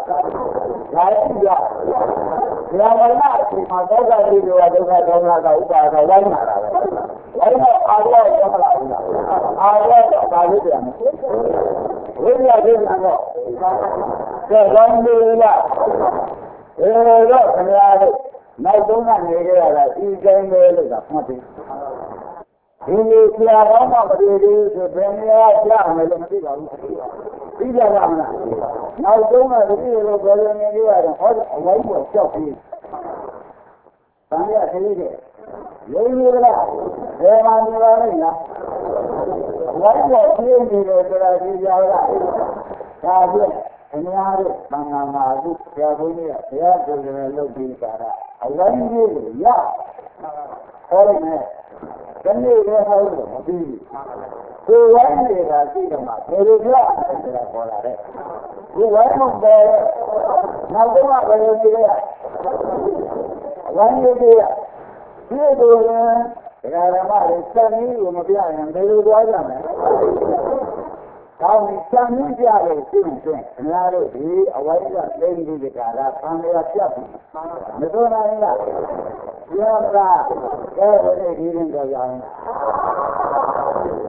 ဉာဏ်ဝိညာဉ်ဒီမှာသောတာတိတွေကဒုက္ခဒေါမနကဥပါဒဝိုင်းလာတာပဲအဲ့ဒါအာရောရောမလာဘူးလားအာရောတော့ဒါလေးပြန်ဝိညာဉ်ဒီကတော့ကျေကောင်းလို့လားတော့ခင်ဗျားတို့နောက်ဆုံးကနေကြရတာဤကျင်းပဲလို့ကမှတ်ပြီဒီလိုဆရာကောင်းမှမတည်သေးဆိုဘယ်နေရာကြားမယ်လို့မသိပါဘူးသိကြပါမလားနောက်ဆုံးကဒီလိုဘယ်လိုနေကြရတော့ဟောအဝိုင်းပေါ်လျှောက်ပြီးတန်ရခလေးတဲ့ရုံးရလားဘယ်မှာနေပါလဲလားအဝိုင်းပေါ်ပြင်းနေတယ်ဆိုတာသိကြလားဒါပြအများတို့သံဃာမှာအခုဆရာဘုန်းကြီးကဘုရားကိုယ်တော်လုပ်ပြီးတာအဝိုင်းကြီးကိုရဟောတယ်ဒီနေ့လည်းဟောလို့မပြီးဘူးကိုယ်ဝိုင်းနေတာသိတယ်မှာဘယ်လိုပြောဆိုတာပေါ်လာတယ်ဒီဝိုင်းမပေါ်နောက်တော့ဘယ်လိုနေလဲဝိုင်းနေတယ်ဒီလိုလည်းဒကာရမတွေစံနည်းကိုမပြရင်ဘယ်လိုသွားကြမလဲကောင်းပြီစံနည်းကြလို့သိရင်ခင်ဗျားတို့ဒီအဝိုင်းကသိနေကြတာကသံဃာပြတ်ပြီမစိုးနိုင်လားပြောတာကဲဒီရင်တော့ရအောင်